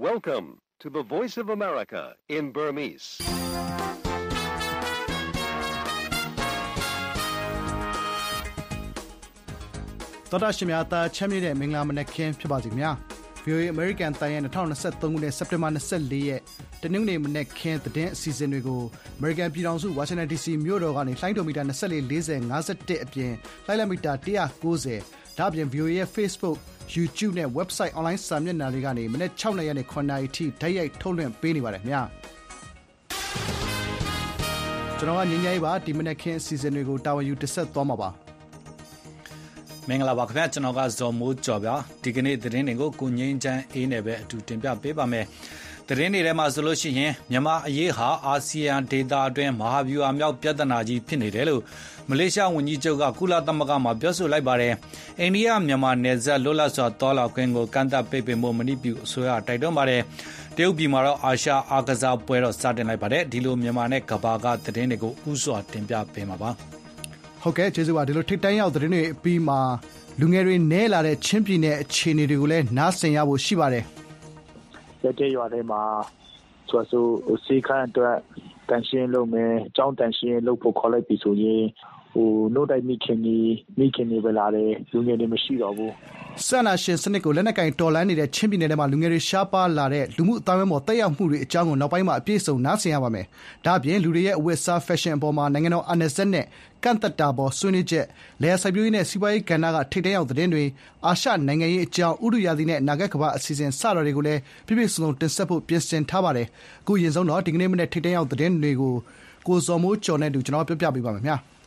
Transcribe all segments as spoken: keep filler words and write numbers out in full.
Welcome to the Voice of America in Burmese. သောတာရှင်များသားချမ်းမြေ့တဲ့မင်္ဂလာမနက်ခင်းဖြစ်ပါစေခင်ဗျာ ဗီအိုအေ American တန်ရဲ့twenty twenty-threeခုနှစ်စက်တင်ဘာtwenty-fourရက်တနင်္ဂနွေမနက်ခင်းသတင်းအစီအစဉ်တွေကို American ပြည်ထောင်စု Washington ဒီ စီ မြို့တော်ကနေလှိုင်းတော်မီတာtwenty-four, forty, fifty-one အပြင်လှိုင်းလက်မီတာone ninetyဒါ့အပြင် ဗီအိုအေ ရဲ့ Facebook, YouTube နဲ့ Website Online စာမျက်နှာတွေကနေမနက်sixနာရီကနေsevenနာရီထိတိုက်ရိုက်ထုတ်လွှင့်ပေးနေပါတယ်ခင်ဗျာကျွန်တော်ကငင်းငယ်ပါဒီမနက်ခင်းအစီအစဉ်တွေကိုတာဝန်ယူတင်ဆက်သွားမှာပါမင်္ဂလာပါခင်ဗျာကျွန်တော်ကဇော်မိုးကျော်ပါဒီကနေ့သတင်းတွေကိုကိုငင်းချမ်းအေးနဲ့ပဲအတူတင်ပြပေးပါမယ်သတင်းတွေထဲမှာဆိုလို့ရှိရင်မြန်မာအရေးဟာအာဆီယံဒေသအတွင်းမဟာဗျူဟာမြောက်ပြဿနာကြီးဖြစ်နေတယ်လို့မလေးရှားဝန်ကြီးချုပ်ကကုလသမဂ္ဂမှာပြောဆိုလိုက်ပါတယ်အိန္ဒိယမြန်မာနယ်စပ်လွတ်လပ်စွာတောလာခွင့်ကိုကန့်သတ်ပိတ်ပင်ဖို့မနည်းပြုအစိုးရတိုက်တွန်းပါတယ်တရုတ်ပြည်မှာတော့အာရှအားကစားပွဲတော့စတင်လိုက်ပါတယ်ဒီလိုမြန်မာနဲ့ကမ္ဘာကသတင်းတွေကိုဥစွာတင်ပြပေးမှာပါဟုတ်ကဲ့ကျေးဇူးပါဒီလိုထိတ်တန်းရောက်သတင်းတွေအပြီးမှာလူငယ်တွေနဲလာတဲ့ချင်းပြည်နယ်အခြေအနေတွေကိုလည်းနားဆင်ရဖို့ရှိပါတယ်ရတဲ့ရွာထဲမှာဆိုဆိုစီခန့်အတွက်တန်ရှင်းလုပ်မယ်အကြောင်းတန်ရှင်းလုပ်ဖို့ခေါ်လိုက်ပြီဆိုရင်ဟိုနှုတ်တိုက်မိခင်ကြီးမိခင်တွေပဲလာတယ်လူငယ်တွေမရှိတော့ဘူးဆန္ဒရှင်စနစ်ကိုလက်နက်ကင်တော်လှန်နေတဲ့ချင်းပြည်နယ်ထဲမှာလူငယ်တွေရှားပါလာတဲ့လူမှုအတိုင်းအဝန်းပေါ်တက်ရောက်မှုတွေအကြောင်းကိုနောက်ပိုင်းမှာအပြည့်စုံနားဆင်ရပါမယ်။ဒါ့အပြင်လူတွေရဲ့အဝတ်အစား fashion အပေါ်မှာနိုင်ငံတော်အာဏာစက်နဲ့ကန့်သက်တာပေါ်ဆွေးနွေးချက်လယ်ယာစိုက်ပျိုးရေးနဲ့စီးပွားရေးကဏ္ဍကထိပ်တန်းရောက်သတင်းတွေအာရှနိုင်ငံရေးအကြောင်းဥတုရာသီနဲ့အနာဂတ်ကမ္ဘာအစီအစဉ်စတာတွေကိုလည်းပြည့်ပြည့်စုံစုံတင်ဆက်ဖို့ပြင်ဆင်ထားပါတယ်။အခုရင်ဆုံးတော့ဒီကနေ့မနေ့ထိပ်တန်းရောက်သတင်းတွေကိုကိုဇော်မိုးကျော်နဲ့တူကျွန်တော်ပြောပြပေးပါမယ်ခင်ဗျာ။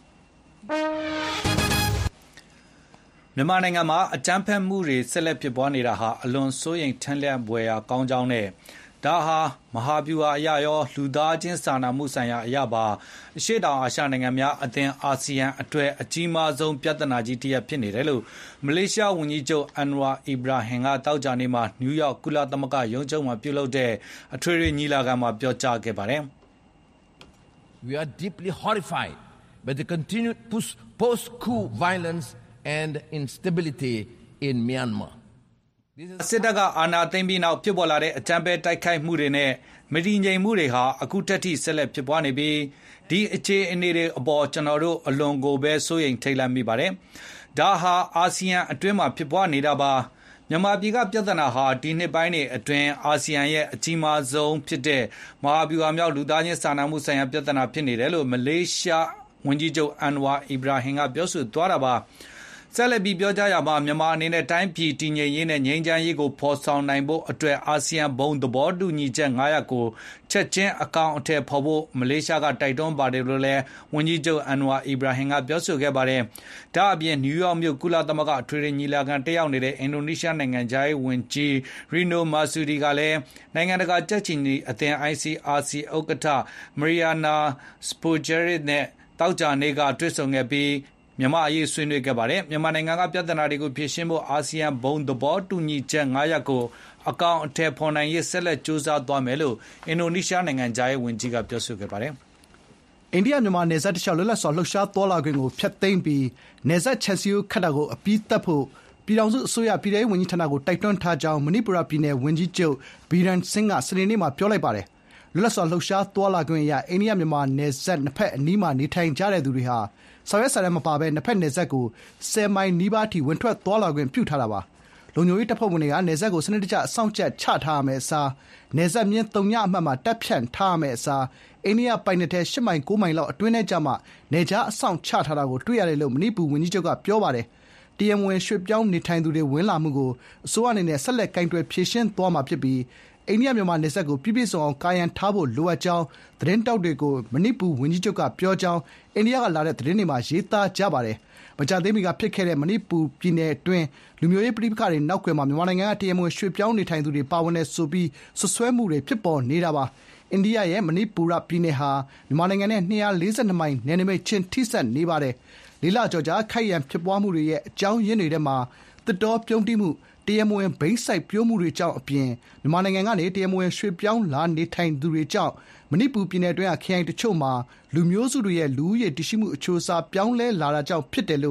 မြန်မာနိုင်ငံမှာအကြမ်းဖက်မှုတွေဆက်လက်ဖြစ်ပွားနေတာဟာအလွန်စိုးရိမ်ထက်လန့်ဖွယ်ရာကောင်းကြောင်းနဲ့ဒါဟာမဟာဗျူဟာအရရောလူသားချင်းစာနာမှုဆိုင်ရာအရာပါအရှေ့တောင်အာရှနိုင်ငံများအသင်းအာဆီယံအတွက်အကြီးမားဆုံးပြဿနာကြီးတစ်ရပ်ဖြစ်နေတယ်လို့မလေးရှားဝန်ကြီးချုပ်အန်ဝါအီဘရာဟင်ကတောက်ကြနေမှာနယူးယောက်ကုလသမဂ္ဂရုံးချုပ်မှာပြုလုပ်တဲ့အထွေထွေညီလာခံမှာပြောကြားခဲ့ပါတယ်။ We are deeply horrified by the continued post-coup violence and instability in Myanmar. စစ်တပ်ကအာဏာသိမ်းပြီးနောက်ဖြစ်ပေါ်လာတဲ့အကြမ်းဖက်တိုက်ခိုက်မှုတွေနဲ့မတည်ငြိမ်မှုတွေဟာအခုထက်ထိဆက်လက်ဖြစ်ပွားနေပြီးဒီအခြေအနေတွေအပေါ်ကျွန်တော်တို့အလွန်ကိုပဲစိုးရိမ်ထိတ်လန့်မိပါတယ်။ဒါဟာအာဆီယံအတွင်းမှာဖြစ်ပွားနေတာပါမြန်မာပြည်ကပြဿနာဟာဒီနှစ်ပိုင်းတွေအတွင်းအာဆီယံရဲ့အကြီးမားဆုံးဖြစ်တဲ့မဟာဗျူဟာမြောက်လူသားချင်းစာနာမှုဆိုင်ရာပြဿနာဖြစ်နေတယ်လို့မလေးရှားဝန်ကြီးချုပ်အန်ဝါအီဘရာဟင်ကပြောဆိုသွားတာပါဆက်လက်ပြီးပြောကြားရမှာမြန်မာအနေနဲ့တိုင်းပြည်တည်ငြိမ်ရေးနဲ့ငြိမ်းချမ်းရေးကိုဖော်ဆောင်နိုင်ဖို့အတွက်အာဆီယံဘုံသဘောတူညီချက်fiveရပ်ကိုချက်ချင်းအကောင့်အထည်ဖော်ဖို့မလေးရှားကတိုက်တွန်းပါတယ်လို့လည်းဝန်ကြီးချုပ်အန်ဝါအီဘရာဟင်ကပြောဆိုခဲ့ပါတယ်။ဒါအပြင်နယူးယောက်မြို့ကုလသမဂ္ဂအထွေထွေညီလာခံတက်ရောက်နေတဲ့အင်ဒိုနီးရှားနိုင်ငံသားရေးဝန်ကြီးရီနိုမာဆူဒီကလည်းနိုင်ငံတကာကြက်ချီနီအသင်း I C R C ဥက္ကဋ္ဌမရီယာနာစပိုဂျယ်ရစ်နဲ့တောက်ကြနေကတွေ့ဆုံခဲ့ပြီးမြန်မာအရေးဆွေးနွေးခဲ့ပါတယ်မြန်မာနိုင်ငံကပြဿနာတွေကိုဖြေရှင်းဖို့အာဆီယံဘုံသဘောတူညီချက်fiveရပ်ကိုအကောင့်အထည်ဖော်နိုင်ရေးဆက်လက်ကြိုးစားသွားမယ်လို့အင်ဒိုနီးရှားနိုင်ငံသားရေးဝန်ကြီးကပြောဆိုခဲ့ပါတယ်အိန္ဒိယမြန်မာနယ်စပ်တစ်လျှောက်လွတ်လပ်စွာလှုပ်ရှားသွားလာခွင့်ကိုဖျက်သိမ်းပြီးနယ်စပ်ခြံစည်းရိုးခတ်တာကိုအပြီးသတ်ဖို့ပြည်ထောင်စုအစိုးရပြည်ထောင်ဝန်ကြီးဌာနကိုတိုက်တွန်းထားကြောင်းမဏိပူရပြည်နယ်ဝန်ကြီးချုပ်ဘီရန်စင်းကစနေနေ့မှာပြောလိုက်ပါတယ်လွတ်လပ်စွာလှုပ်ရှားသွားလာခွင့်အရအိန္ဒိယမြန်မာနယ်စပ်နှစ်ဖက်အနီးမှာနေထိုင်ကြတဲ့သူတွေဟာဆောင်ရွက်စာတမ်းမပါဘဲနှစ်ဖက်နယ်စပ်ကိုtenမိုင်နီးပါးထိဝင်ထွက်သွားလာခွင့်ပြုထားတာပါလုံခြုံရေးတပ်ဖွဲ့ဝင်တွေကနယ်စပ်ကိုစနစ်တကျအစောင့်ကြပ်ချထားရမယ်အစားနယ်စပ်မြင်းသုံးညအမှတ်မှာတပ်ဖြန့်ထားရမယ်အစားအိန္ဒိယပိုင်နယ်ထဲeightမိုင်nineမိုင်လောက်အတွင်းထဲကျမှနယ်ခြားအစောင့်ချထားတာကိုတွေ့ရတယ်လို့မဏိပူဝန်ကြီးချုပ်ကပြောပါတယ်တရားဝင်ရွှေ့ပြောင်းနေထိုင်သူတွေဝင်လာမှုကိုအစိုးရအနေနဲ့ဆက်လက်ကင်တွယ်ဖြေရှင်းသွားမှာဖြစ်ပြီးအိန္ဒိယမြန်မာနယ်စပ်ကိုပြည့်ပြည့်စုံအောင်ကာယံထားဖို့လိုအပ်ကြောင်းသတင်းတောက်တွေကိုမဏိပူဝန်ကြီးချုပ်ကပြောကြောင်းအိန္ဒိယကလာတဲ့သတင်းတွေမှာရေးသားကြပါတယ်။မကြာသေးမီကဖြစ်ခဲ့တဲ့မဏိပူပြည်နယ်အတွင်းလူမျိုးရေးပဋိပက္ခတွေနောက်ကွယ်မှာမြန်မာနိုင်ငံကတရားမဝင်ရွှေ့ပြောင်းနေထိုင်သူတွေပါဝင်တဲ့ဆိုပြီးဆွဆွဲမှုတွေဖြစ်ပေါ်နေတာပါ။အိန္ဒိယရဲ့မဏိပူရပြည်နယ်ဟာမြန်မာနိုင်ငံနဲ့two hundred forty-twoမိုင်နယ်နိမိတ်ချင်းထိစပ်နေပါတယ်။လေးလကျော်ကြာခိုက်ရန်ဖြစ်ပွားမှုတွေရဲ့အကြောင်းရင်းတွေထဲမှာတစ်တော်ပြုံးတိမှုတရားမဝင်ဘိန်းစိုက်ပျိုးမှုတွေကြောင့်အပြင်မြန်မာနိုင်ငံကနေတရားမဝင်ရွှေ့ပြောင်းလာနေထိုင်သူတွေကြောင့်မဏိပူပြည်နယ်အတွင်းခရိုင်တချို့မှာလူမျိုးစုတွေရဲ့လူဦးရေတည်ရှိမှုအချိုးအစားပြောင်းလဲလာတာကြောင့်ဖြစ်တယ်လို့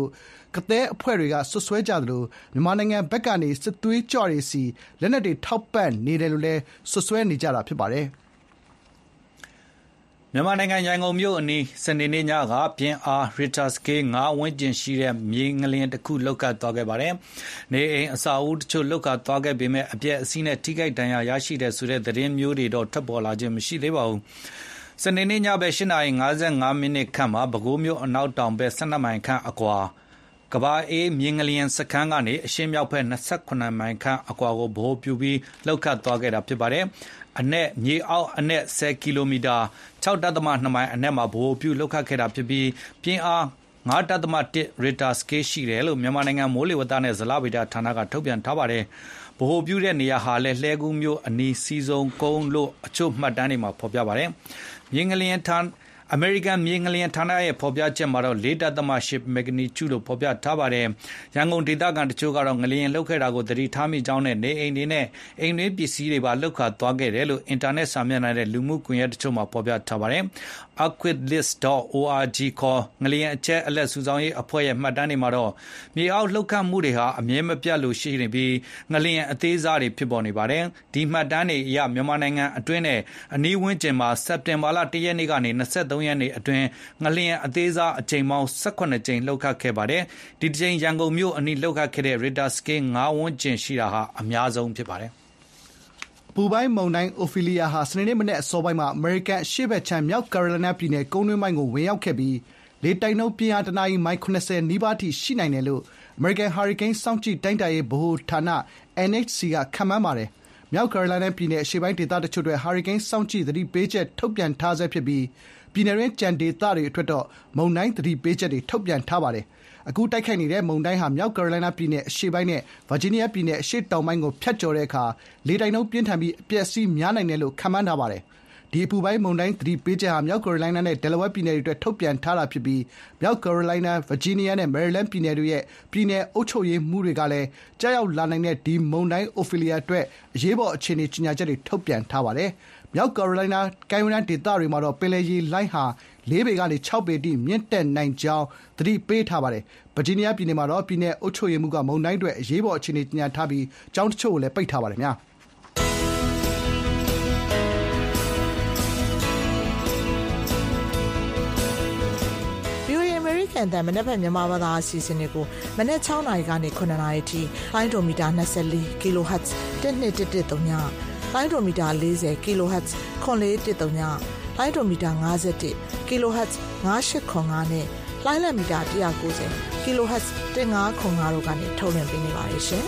ကသည်းအဖွဲ့တွေကဆွဆွဲကြသလိုမြန်မာနိုင်ငံဘက်ကနေစစ်သွေးကြွတွေစီလက်နက်တွေထောက်ပံ့နေတယ်လို့လည်းဆွဆွဲနေကြတာဖြစ်ပါတယ်။မြန်မာနိုင်ငံရန်ကုန်မြို့အနီးစနေနေ့ညကပြင်းအား Richter scale ငါးဝန်းကျင်ရှိတဲ့မြေငလျင်တစ်ခုလှုပ်ခတ်သွားခဲ့ပါတယ်။နေအိမ်အဆောက်အဦတချို့လှုပ်ခတ်သွားခဲ့ပေမဲ့အပျက်အစီးနဲ့ထိခိုက်ဒဏ်ရာရရှိတဲ့ဆိုတဲ့သတင်းမျိုးတွေတော့ထွက်ပေါ်လာခြင်းမရှိသေးပါဘူး။စနေနေ့ညဘက် ၈ နာရီ ၅၅ မိနစ်ခန့်မှာပဲခူးမြို့အနောက်တောင်ဘက် ၁၂ မိုင်ခန့်အကွာကဘာအေးမြေငလျင်စခန်းကနေအရှေ့မြောက်ဘက် ၂၇ မိုင်ခန့်အကွာကိုဗဟိုပြုပြီးလှုပ်ခတ်သွားခဲ့တာဖြစ်ပါတယ်။အနက်မြေအောက်အနက်ဆယ်ကီလိုမီတာ ၆.၂ မိုင်အနက်မှာဗဟိုပြုလှုပ်ခတ်ခဲ့တာဖြစ်ပြီးပြင်းအား ၅.၁ Richter scale ရှိတယ်လို့မြန်မာနိုင်ငံမိုးလေဝသနဲ့ဇလဗေဒဌာနကထုတ်ပြန်ထားပါတယ်။ဗဟိုပြုတဲ့နေရာဟာလည်းလှဲကူးမြို့အနီးစီစုံကုန်းလို့အချို့မှတ်တမ်းတွေမှာဖော်ပြပါတယ်။မြေငလျင်ထန်အမေရိကန်မြေငလျင်ဌာနရဲ့ဖော်ပြချက်မှာတော့ ၄.၈ မက်ဂနီကျူလို့ဖော်ပြထားပါတယ်။ရန်ကုန်ဒေသခံတချို့ကတော့ငလျင်လှုပ်ခဲ့တာကိုသတိထားမိကြောင်းနဲ့နေအိမ်တွေနဲ့အိမ်တွင်းပစ္စည်းတွေပါလှုပ်ခတ်သွားခဲ့တယ်လို့အင်တာနက်စာမျက်နှာနဲ့လူမှုကွန်ရက်တချို့မှာဖော်ပြထားပါတယ်။ earthquakelist dot org ခေါ်ငလျင်အချက်အလက်စုဆောင်းရေးအဖွဲ့ရဲ့မှတ်တမ်းတွေမှာတော့မြေအောက်လှုပ်ခတ်မှုတွေဟာအမြဲမပြတ်လို့ရှိနေပြီးငလျင်အသေးစားတွေဖြစ်ပေါ်နေပါတယ်။ဒီမှတ်တမ်းတွေအရမြန်မာနိုင်ငံအတွင်းနဲ့အနီးဝန်းကျင်မှာစက်တင်ဘာလ ၁ ရက်နေ့ကနေ ၂၃ ရက်နေ့အတွင်းငလျင်အသေးစားအကြိမ်ပေါင်း ၁၇ ကြိမ်လှုပ်ခတ်ခဲ့ပါတယ်။ဒီတစ်ကြိမ်ရန်ကုန်မြို့အနီးလှုပ်ခတ်ခဲ့တဲ့ Richter scale ငါးဝန်းကျင်ရှိတာဟာအများဆုံးဖြစ်ပါတယ်။ပူပိုင်းမုန်တိုင်းအိုဖီလီယာဟာစနေနေ့မနက်အစောပိုင်းမှာအမေရိကန်အရှေ့ဘက်ခြမ်းမြောက်ကယ်ရိုလိုင်းနားပြည်နယ်ကုန်းတွင်းပိုင်းကိုဝင်ရောက်ခဲ့ပြီးလေတိုက်နှုန်းပြင်းအားတနာရီမိုင် ၇၀ နီးပါးထိရှိနိုင်တယ်လို့အမေရိကန်ဟာရီကိန်းစောင့်ကြည့်တိုင်းတာရေးဗဟိုဌာန N H C ကခန့်မှန်းပါတယ်။မြောက်ကယ်ရိုလိုင်းနားပြည်နယ်အရှေ့ပိုင်းဒေသတချို့အတွက်ဟာရီကိန်းစောင့်ကြည့်သတိပေးချက်ထုတ်ပြန်ထားဆဲဖြစ်ပြီးပြည်နယ်တွင်းကျန်ဒေသတွေအတွက်တော့မုန်တိုင်းသတိပေးချက်တွေထုတ်ပြန်ထားပါတယ်။အခုတိုက်ခိုက်နေတဲ့မုန်တိုင်းဟာမြောက်ကယ်ရိုလိုင်းနားပြည်နယ်အရှေ့ပိုင်းနဲ့ဗာဂျီးနီးယားပြည်နယ်အရှေ့တောင်ပိုင်းကိုဖြတ်ကျော်တဲ့အခါလေတိုက်နှုန်းပြင်းထန်ပြီးအပျက်အစီးများနိုင်တယ်လို့ခန့်မှန်းထားပါတယ်။ဒီအပူပိုင်းမုန်တိုင်းသတိပေးချက်ဟာမြောက်ကယ်ရိုလိုင်းနားနဲ့ဒယ်လာဝဲပြည်နယ်တွေအတွက်ထုတ်ပြန်ထားတာဖြစ်ပြီးမြောက်ကယ်ရိုလိုင်းနား၊ဗာဂျီးနီးယားနဲ့မယ်ရီလန်းပြည်နယ်တွေရဲ့ပြည်နယ်အုပ်ချုပ်ရေးမှူးတွေကလည်းကြားရောက်လာနိုင်တဲ့ဒီမုန်တိုင်းအိုဖီလီယာအတွက်အရေးပေါ်အခြေအနေကြေညာချက်တွေထုတ်ပြန်ထားပါတယ်။မြောက်ကယ်ရိုလိုင်းနားကမ်းရိုးတန်းဒေသတွေမှာတော့ပင်လယ်ရေလှိုင်းဟာလေးပေကနေခြောက်ပေထိမြင့်တက်နိုင်ကြောင်းသတိပေးထားပါတယ်။ဗာဂျီးနီးယားပြည်နယ်မှာတော့ပြည်နယ်အုပ်ချုပ်ရေးမှူးကမုန်တိုင်းအတွက်အရေးပေါ်အခြေအနေကြေညာထားပြီးကျောင်းတချို့ကိုလည်းပိတ်ထားပါတယ်။ဗျာအတန်မနေ့ဖက်မြန်မာဘာသာအစီအစဉ်တွေကိုမနေ့၆နာရီကနေ၇နာရီထိလိုင်းဒိုမီတာ၂၄ kHz တစ်နှစ်တစ်တစ်သုံးညလိုင်းဒိုမီတာ၄၀ kHz ခွန်လေးတစ်သုံးညလိုင်းဒိုမီတာ၅၁ kHz ၅၈ခွန်၅နဲ့လိုင်းလက်မီတာ၁၉၀ kHz ၁၅ခွန်၅တို့ကနေထုတ်လွှင့်ပေးနေပါတယ်ရှင်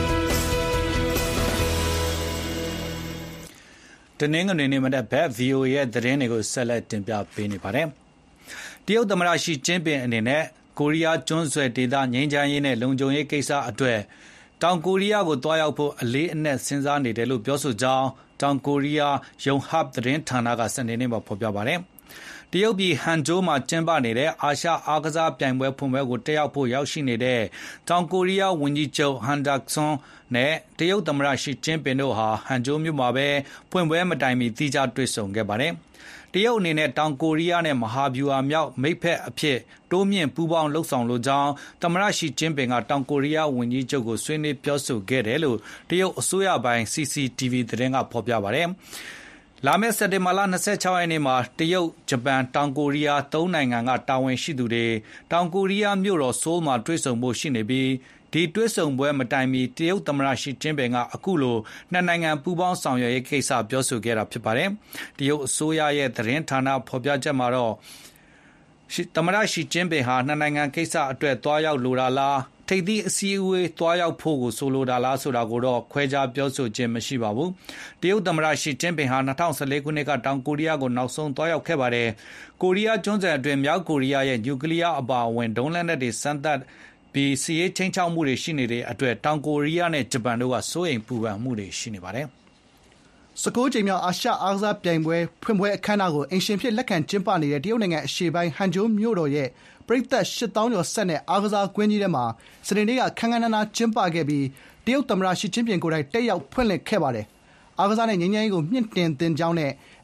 ။တနင်္ဂနွေနေ့မနက်ဘက် ဗီအိုအေ ရဲ့သတင်းတွေကိုဆက်လက်တင်ပြပေးနေပါတယ်။တရုတ်သမ္မတရှီကျင်းပင်အနေနဲ့ကိုရီးယားကျွန်းဆွယ်ဒေသငြိမ်းချမ်းရေးနဲ့လုံခြုံရေးကိစ္စအတွက်တောင်ကိုရီးယားကိုတွားရောက်ဖို့အလေးအနက်စဉ်းစားနေတယ်လို့ပြောဆိုကြောင်းတောင်ကိုရီးယားယုံဟပ်သတင်းဌာနကစနေနေ့မှာဖော်ပြပါတယ်။တရုတ်ပြည်ဟန်ဂျိုးမှာကျင်းပနေတဲ့အာရှအားကစားပြိုင်ပွဲဖွင့်ပွဲကိုတက်ရောက်ဖို့ရောက်ရှိနေတဲ့တောင်ကိုရီးယားဝန်ကြီးချုပ်ဟန်ဒက်ဆွန်နဲ့တရုတ်သမ္မတရှီကျင်းပင်တို့ဟာဟန်ဂျိုးမြို့မှာပဲဖွင့်ပွဲမတိုင်မီသီးခြားတွေ့ဆုံခဲ့ပါတယ်။တရုတ်အနေနဲ့တောင်ကိုရီးယားနဲ့မဟာဗျူဟာမြောက်မိတ်ဖက်အဖြစ်တိုးမြင့်ပူးပေါင်းလှုပ်ဆောင်လိုကြောင်းသမ္မတရှီကျင်းပင်ကတောင်ကိုရီးယားဝန်ကြီးချုပ်ကိုဆွေးနွေးပြောဆိုခဲ့တယ်လို့တရုတ်အစိုးရပိုင်း စီ စီ တီ ဗီ သတင်းကဖော်ပြပါတယ်။လာမယ့်စက်တင်ဘာလ၂၆ရက်နေ့မှာတရုတ်၊ဂျပန်၊တောင်ကိုရီးယားသုံးနိုင်ငံကတာဝန်ရှိသူတွေတောင်ကိုရီးယားမြို့တော်ဆိုးလ်မှာတွေ့ဆုံဖို့ရှိနေပြီးဒီတွေ့ဆုံပွဲမတိုင်မီတရုတ်သမ္မတရှီကျင်းပင်ကအခုလိုနှစ်နိုင်ငံပူးပေါင်းဆောင်ရွက်ရေးကိစ္စပြောဆိုခဲ့တာဖြစ်ပါတယ်။တရုတ်အစိုးရရဲ့သတင်းဌာနဖော်ပြချက်မှာတော့သမ္မတရှီကျင်းပင်ဟာနှစ်နိုင်ငံကိစ္စအတွက်တွားရောက်လိုတာလားထိပ်သီးအစည်းအဝေးတွားရောက်ဖို့ကိုဆိုလိုတာလားဆိုတာကိုတော့ခွဲခြားပြောဆိုခြင်းမရှိပါဘူး။တရုတ်သမ္မတရှီကျင်းပင်ဟာ၂၀၁၄ခုနှစ်ကတောင်ကိုရီးယားကိုနောက်ဆုံးတွားရောက်ခဲ့ပါတယ်။ကိုရီးယားကျွန်းဆွယ်အတွင်းမြောက်ကိုရီးယားရဲ့နျူကလ িয়ার အပါအဝင်ဒုံးလက်နက်တွေစမ်းသပ်ပြီးစစ်ရေးချင်းချောက်မှုတွေရှိနေတဲ့အတွက်တောင်ကိုရီးယားနဲ့ဂျပန်တို့ကစိုးရိမ်ပူပန်မှုတွေရှိနေပါတယ်။၁၉ကြိမ်မြောက်အာရှအားကစားပြိုင်ပွဲဖွင့်ပွဲအခမ်းအနားကိုအိမ်ရှင်ဖြစ်လက်ခံကျင်းပနေတဲ့တရုတ်နိုင်ငံအရှေ့ပိုင်းဟန်ဂျိုးမြို့တော်ရဲ့ပရိသတ်ရှစ်သောင်းကျော်ဆက်တဲ့အားကစားကွင်းကြီးထဲမှာစနေနေ့ကခမ်းခမ်းနားနားကျင်းပခဲ့ပြီးတရုတ်သမ္မတရှီကျင်းပင်ကိုယ်တိုင်တက်ရောက်ဖွင့်လှစ်ခဲ့ပါတယ်။အားကစားနဲ့ငြိမ်းချမ်းရေးကိုမြှင့်တင်သင့်ကြောင်းနဲ့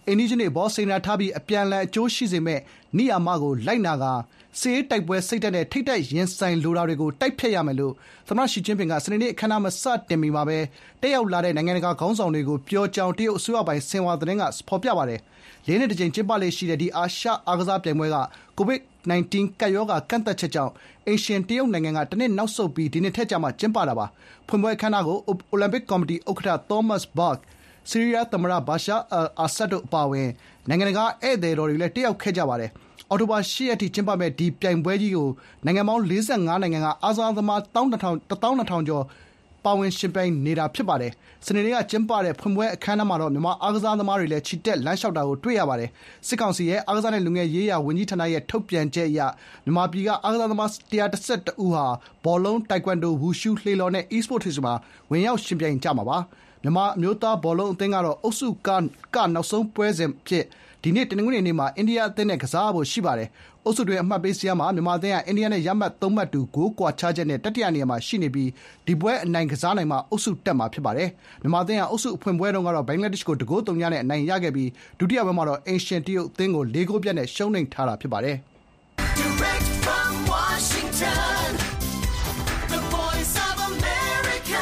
အိန္ဒိယနေဘောစေနာထားပြီးအပြန်အလှန်အကျိုးရှိစေမဲ့နိယာမကိုလိုက်နာကစစ်ရေးတိုက်ပွဲစိတ်ဓာတ်နဲ့ထိပ်တိုက်ရင်ဆိုင်လိုတာတွေကိုတိုက်ဖျက်ရမယ်လို့သမ္မတရှီကျင်းပင်ကစနေနေ့အခမ်းအနားမှာစတင်ပြီးမှာပဲတက်ရောက်လာတဲ့နိုင်ငံတကာခေါင်းဆောင်တွေကိုပြောကြောင်းတရုတ်အစိုးရပိုင်းဆင်ဟွာသတင်းကဖော်ပြပါတယ်။လေးနှစ်တစ်ကြိမ်ကျင်းပလေရှိတဲ့ဒီအာရှအားကစားပြိုင်ပွဲကကိုဗစ် ၁၉ ကပ်ရောဂါကန့်သတ်ချက်ကြောင့်အိမ်ရှင်တရုတ်နိုင်ငံကတစ်နှစ်နောက်ဆုတ်ပြီးဒီနှစ်ထက်ကြာမှကျင်းပတာပါ။ဖွင့်ပွဲအခမ်းအနားကိုအိုလံပစ်ကော်မတီဥက္ကဋ္ဌ Thomas Bach ဆီးရီးယားသမ္မတဘာရှာအယ်အာဆတ်တို့အပါအဝင်နိုင်ငံတကာဧည့်သည်တော်တွေလည်းတက်ရောက်ခဲ့ကြပါတယ်။အောက်တိုဘာ၈ရက်ထိကျင်းပမယ့်ဒီပြိုင်ပွဲကြီးကိုနိုင်ငံပေါင်း၄၅နိုင်ငံကအားကစားသမား၁၂,၀၀၀ ကျော်ပါဝင်ယှဉ်ပြိုင်နေတာဖြစ်ပါတယ်။စနေနေ့ကကျင်းပတဲ့ဖွင့်ပွဲအခမ်းအနားမှာတော့မြန်မာအားကစားသမားတွေလည်းချီတက်လမ်းလျှောက်တာကိုတွေ့ရပါတယ်။စစ်ကောင်စီရဲ့အားကစားနဲ့လူငယ်ရေးရာဝန်ကြီးဌာနရဲ့ထုတ်ပြန်ချက်အရမြန်မာပြည်ကအားကစားသမား၁၁၁ဦးဟာဘောလုံး၊တိုက်ကွမ်ဒို၊ဝူရှု၊လှေလော်နဲ့ e-sport တွေမှာဝင်ရောက်ယှဉ်ပြိုင်ကြမှာပါ။မြန်မာအမျိုးသားဘောလုံးအသင်းကတော့အုပ်စုကနောက်ဆုံးပွဲစဉ်အဖြစ်ဒီနေ့တနင်္ဂနွေနေ့မှာအိန္ဒိယအသင်းနဲ့ကစားဖို့ရှိပါတယ်။အုပ်စုတွင်အမှတ်ပေးစရာမှာမြန်မာအသင်းကအိန္ဒိယနဲ့ရမှတ်သုံးမှတ်တူဂိုးကွာခြားချက်နဲ့တတိယနေရာမှာရှိနေပြီးဒီပွဲအနိုင်ကစားနိုင်မှအုပ်စုတက်မှာဖြစ်ပါတယ်။မြန်မာအသင်းကအုပ်စုအဖွင့်ပွဲတုန်းကတော့ဘင်္ဂလားဒေ့ရှ်ကိုတဂိုးသုံးနဲ့အနိုင်ရခဲ့ပြီးဒုတိယပွဲမှာတော့အိမ်ရှင်တရုတ်အသင်းကိုလေးဂိုးပြတ်နဲ့ရှုံးနိမ့်ထားတာဖြစ်ပါတယ်။ Direct from Washington, the voice of America,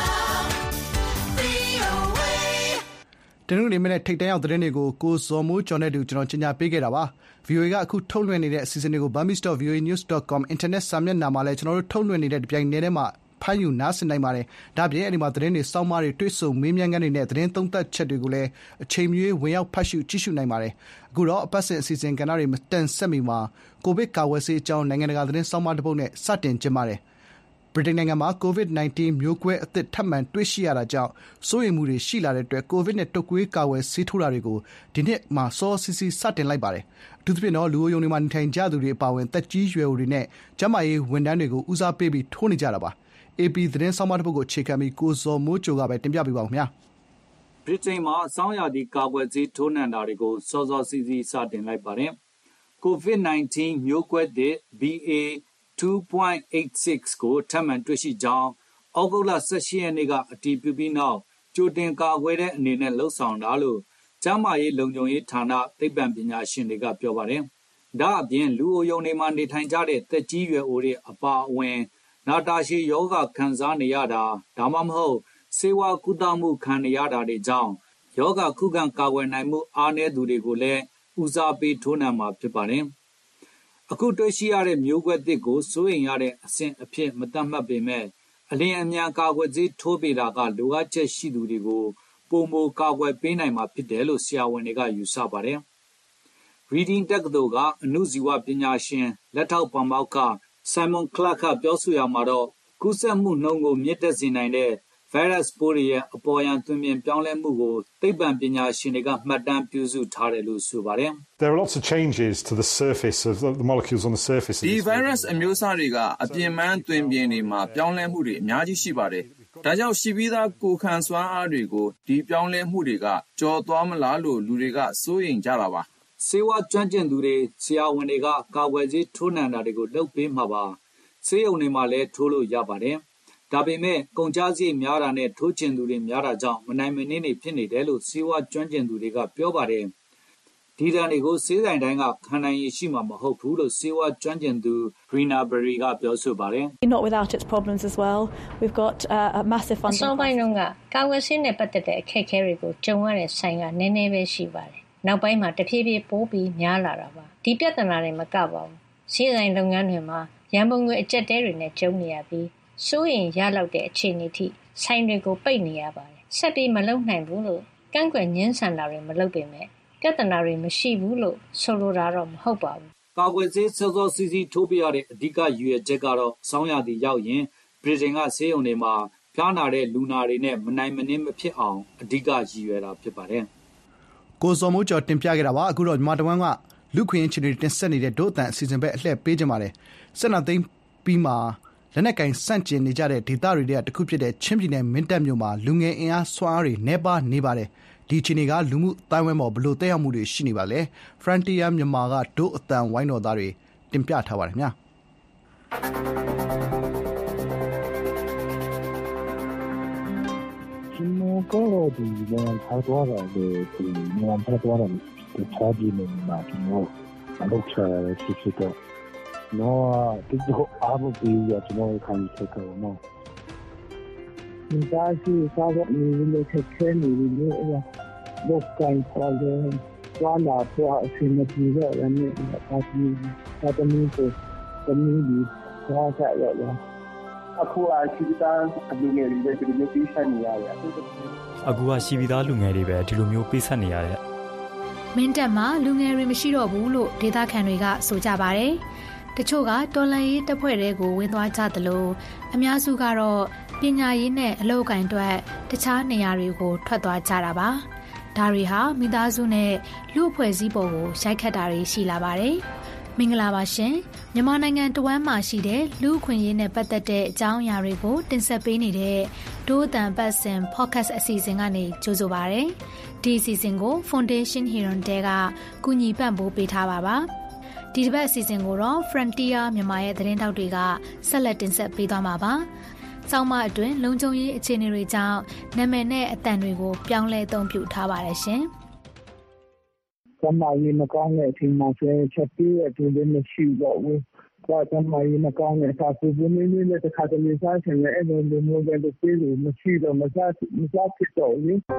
V O A တနင်္ဂနွေနေ့နဲ့ထိပ်တန်းရောက်သတင်းတွေကိုကိုဇော်မိုးကျော်နဲ့တူကျွန်တော်ကြီးညာပေးခဲ့တာပါ။ ဗွီအိုအေ ကအခုထုတ်လွှင့်နေတဲ့အစီအစဉ်တွေကို burmese dot v o a news dot com အင်တာနက်စာမျက်နှာမှာလည်းကျွန်တော်တို့ထုတ်လွှင့်နေတဲ့ဒီပြိုင်နယ်ထဲမှာဖမ်းယူနားဆင်နိုင်ပါတယ်။ဒါ့အပြင်အဲဒီမှာသတင်းတွေစောင်းမားတွေတွေ့ဆုံမေးမြန်းခန်းတွေနဲ့သတင်းသုံးသပ်ချက်တွေကိုလည်းအချိန်မရွေးဝင်ရောက်ဖတ်ရှုကြည့်ရှုနိုင်ပါတယ်။အခုတော့အပတ်စဉ်အစီအစဉ်ကဏ္ဍတွေမတန်ဆက်မီမှာကိုဗစ်ကာကွယ်ဆေးအကြောင်းနိုင်ငံတကာသတင်းစောင်းမားတစ်ပုဒ်နဲ့စတင်ကျင်းပါတယ်။ဗြိတိန်နိုင်ငံမှာကိုဗစ်၁၉မျိုးကွဲအသစ်ထပ်မံတွေ့ရှိရတာကြောင့်စိုးရိမ်မှုတွေရှိလာတဲ့အတွက်ကိုဗစ်နဲ့တုပ်ကွေးကာကွယ်ဆေးထိုးတာတွေကိုဒီနှစ်မှာစောစီစီစတင်လိုက်ပါတယ်။အထူးသဖြင့်တော့လူအိုရုံတွေမှာနေထိုင်ကြသူတွေအပါအဝင်သက်ကြီးရွယ်အိုတွေနဲ့ကျန်းမာရေးဝန်ထမ်းတွေကိုဦးစားပေးပြီးထိုးနေကြတာပါ။ အေပီ သတင်းဆောင်းပါးတစ်ပုဒ်ကိုအခြေခံပြီးကိုဇော်မိုးကျော်ကပဲတင်ပြပေးပါဦးခင်ဗျာ။ဗြိတိန်မှာဆောင်းရာသီကာကွယ်ဆေးထိုးနှံတာတွေကိုစောစောစီစီစတင်လိုက်ပါတယ်။ကိုဗစ်၁၉မျိုးကွဲသစ် B A two point eight six ကိုထပ်မံတွေ့ရှိကြောင်းဩဂုတ်လ၁၈ရက်နေ့ကအတည်ပြုပြီးနောက်ကြိုတင်ကာကွယ်တဲ့အနေနဲ့လှုပ်ဆောင်တာလို့ကျန်းမာရေးလုံခြုံရေးဌာနသိပ္ပံပညာရှင်တွေကပြောပါတယ်။ဒါအပြင်လူအိုရုံတွေမှာနေထိုင်ကြတဲ့သက်ကြီးရွယ်အိုတွေအပါအဝင်နာတာရှည်ယောဂခံစားနေရတာဒါမှမဟုတ်ဆေးဝါးကုသမှုခံနေရတာတွေကြောင့်ယောဂခုခံကာကွယ်နိုင်မှုအားနည်းသူတွေကိုလည်းဦးစားပေးထိုးနှံမှာဖြစ်ပါတယ်။အခုတွေ့ရှိရတဲ့မျိုးကွဲသစ်ကိုစိုးရိမ်ရတဲ့အဆင့်အဖြစ်မသတ်မှတ်ပေမဲ့အလင်းအမြန်ကာကွယ်ဆေးထိုးပေးတာကလိုအပ်ချက်ရှိသူတွေကိုပုံမကာကွယ်ပေးနိုင်မှာဖြစ်တယ်လို့ဆရာဝန်တွေကယူဆပါတယ်။ Reading တက္ကသိုလ်ကအဏုဇီဝပညာရှင်လက်ထောက်ပါမောက္ခ Simon Clark ကပြောဆိုရမှာတော့ကူးစက်မှုနှုန်းကိုမြင့်တက်စေနိုင်တဲ့ဗိုင်းရပ်စ်ပိုးတွေရဲ့အပေါ်ယံသွင်ပြင်ပြောင်းလဲမှုကိုသိပ္ပံပညာရှင်တွေကမှတ်တမ်းပြုစုထားတယ်လို့ဆိုပါတယ်။ There are lots of changes to the surface of the, the molecules on the surface. ဒီ virus အမျိုးအစားတွေကအပြင်ပန်းသွင်ပြင်တွေမှာပြောင်းလဲမှုတွေအများကြီးရှိပါတယ်။ဒါကြောင့်ရှိပြီးသားကိုယ်ခံစွမ်းအားတွေကိုဒီပြောင်းလဲမှုတွေကကြော်သွားမလားလို့လူတွေကစိုးရိမ်ကြတာပါ။ဆေးဝါးကျွမ်းကျင်သူတွေဆရာဝန်တွေကကာကွယ်ဆေးထိုးနှံတာတွေကိုလုပ်ပေးမှာပါ။ဆေးရုံတွေမှာလည်းထိုးလို့ရပါတယ်။ဒါပေမဲ့ကုန်ကျစရိတ်များတာနဲ့ထိုးချင်သူတွေများတာကြောင့်မနိုင်မနင်းတွေဖြစ်နေတယ်လို့ဆေးဝါးကျွမ်းကျင်သူတွေကပြောပါတယ်။ဒီဒဏ်တွေကိုဆေးဆိုင်တိုင်းကခံနိုင်ရရှိမှာမဟုတ်ဘူးလို့ဆေးဝါးကျွမ်းကျင်သူ Rina Berry ကပြောဆိုပါတယ်။ Not without its problems as well. We've got uh, a massive funding. ဆောင်းပိုင်းတုန်းကကာကွယ်ဆေးနဲ့ပတ်သက်တဲ့အခက်အခဲတွေကိုကြုံရတဲ့ဆိုင်ကနည်းနည်းပဲရှိပါတယ်။နောက်ပိုင်းမှာတဖြည်းဖြည်းပိုးပြီးများလာတာပါ။ဒီပြဿနာတွေမကပါဘူး။ဆေးဆိုင်လုပ်ငန်းတွေမှာရန်ပုံငွေအကျပ်တဲတွေနဲ့ကြုံနေရပြီးစိုးရင်ရလောက်တဲ့အခြေအနေထိဆိုင်တွေကိုပိတ်နေရပါတယ်။ဆက်ပြီးမလုပ်နိုင်ဘူးလို့ကန့်ကွက်ညှင်းဆန်တာတွေမလုပ်ပေမဲ့ပြဿနာတွေမရှိဘူးလို့ဆိုလိုတာတော့မဟုတ်ပါဘူး။ကာကွယ်ဆေးစောစောစီးစီးထိုးပြရတဲ့အဓိကရည်ရွယ်ချက်ကတော့ဆောင်းရာသီရောက်ရင်ဗြိတိန်ကဆေးရုံတွေမှာဖျားနာတဲ့လူနာတွေနဲ့မနိုင်မနှင်းမဖြစ်အောင်အဓိကရည်ရွယ်တာဖြစ်ပါတယ်။ကိုဇော်မိုးကျော်တင်ပြခဲ့တာပါ။အခုတော့မြန်မာတဝန်းကလူခွင့်ရေးချီတွေတင်ဆက်နေတဲ့ဒို့အတန်အစီအစဉ်ပဲအလှည့်ပေးကြပါမယ်။ဆက်နာသိမ်းပြီးမှာလက်နက်ကင်စန့်ကျင်နေကြတဲ့ဒေသတွေထဲကတစ်ခုဖြစ်တဲ့ချင်းပြည်နယ်မင်းတပ်မြို့မှာလူငယ်အင်အားစွမ်းအားတွေနှဲပါနေပါတယ်။ဒီအခြေအနေကလူမှုအတိုင်းအဝိုင်းပေါ်ဘယ်လိုသက်ရောက်မှုတွေရှိနေပါလဲ။ Frontier မြန်မာကဒို့အတန်ဝိုင်းတော်သားတွေတင်ပြထားပါတယ်ခင်ဗျာ။ကျွန်တော်ကတော့ဒီလမ်းထားသွားတာလေဒီလမ်းထားသွားတာချားပြီးနေမှာကျွန်တော်အလုပ်ချရဖြစ်ဖြစ်တော့နော်ဒီတော့အားမပြီးရကျွန်တော်ခံချက်ကတော့နော်ဒီသားရှိစားတော့နေလို့ချက်ခဲနေလို့လောက်ကင်ခေါ်တယ်သွားလာသွားအချိန်မပြေတော့လည်းနေပါတီတာတမီးကိုတမီးကြီးသွားကြရတော့အခုအရှိသားလူငယ်တွေဒီလိုပြေးဆက်နေရတယ်အခုကရှိပြီးသားလူငယ်တွေပဲဒီလိုမျိုးပြေးဆက်နေရတယ်မင်းတပ်မှာလူငယ်တွေမရှိတော့ဘူးလို့ဒေသခံတွေကဆိုကြပါတယ်တချို့ကတော်လှန်ရေးတပ်ဖွဲ့တွေကိုဝင်သွားကြသလိုအများစုကတော့ပညာရေးနဲ့အလုပ်အကိုင်အတွက်တခြားနေရာတွေကိုထွက်သွားကြတာပါဒါတွေဟာမိသားစုနဲ့လူအဖွဲ့အစည်းပေါ်ကိုရိုက်ခတ်တာတွေရှိလာပါတယ်မင်္ဂလာပါရှင်မြန်မာနိုင်ငံတဝမ်းမှာရှိတဲ့လူအခွင့်အရေးနဲ့ပတ်သက်တဲ့အကြောင်းအရာတွေကိုတင်ဆက်ပေးနေတဲ့ဒိုးတန်ပတ်စင် podcast အစီအစဉ်ကနေကြိုဆိုပါရစေဒီအစီအစဉ်ကို Foundation Heron တဲကကူညီပံ့ပိုးပေးထားပါပါဒီတစ်ပတ်အစီအစဉ်ကိုတော့ Frontier မြန်မာရဲ့သတင်းတောက်တွေကဆက်လက်တင်ဆက်ပေးသွားမှာပါဆောင်းမအတွင်းလုံခြုံရေးအခြေအနေတွေကြောင့်နာမည်နဲ့အတန်တွေကိုပြောင်းလဲအသုံးပြုထားပါတယ်ရှင်။ကျမကြီးမကောင်းတဲ့အချိန်မှာဆိုရင်ချက်ပြီးအတူတူမရှိတော့ဘူး။ဒါကျမကြီးမကောင်းတဲ့အခါကိုဘယ်နည်းနဲ့တစ်ခါတလေစားချင်တဲ့အဲ့လိုမျိုးတွေပြေးလို့မရှိတော့မစားမစားဖြစ်တော့ဘူး။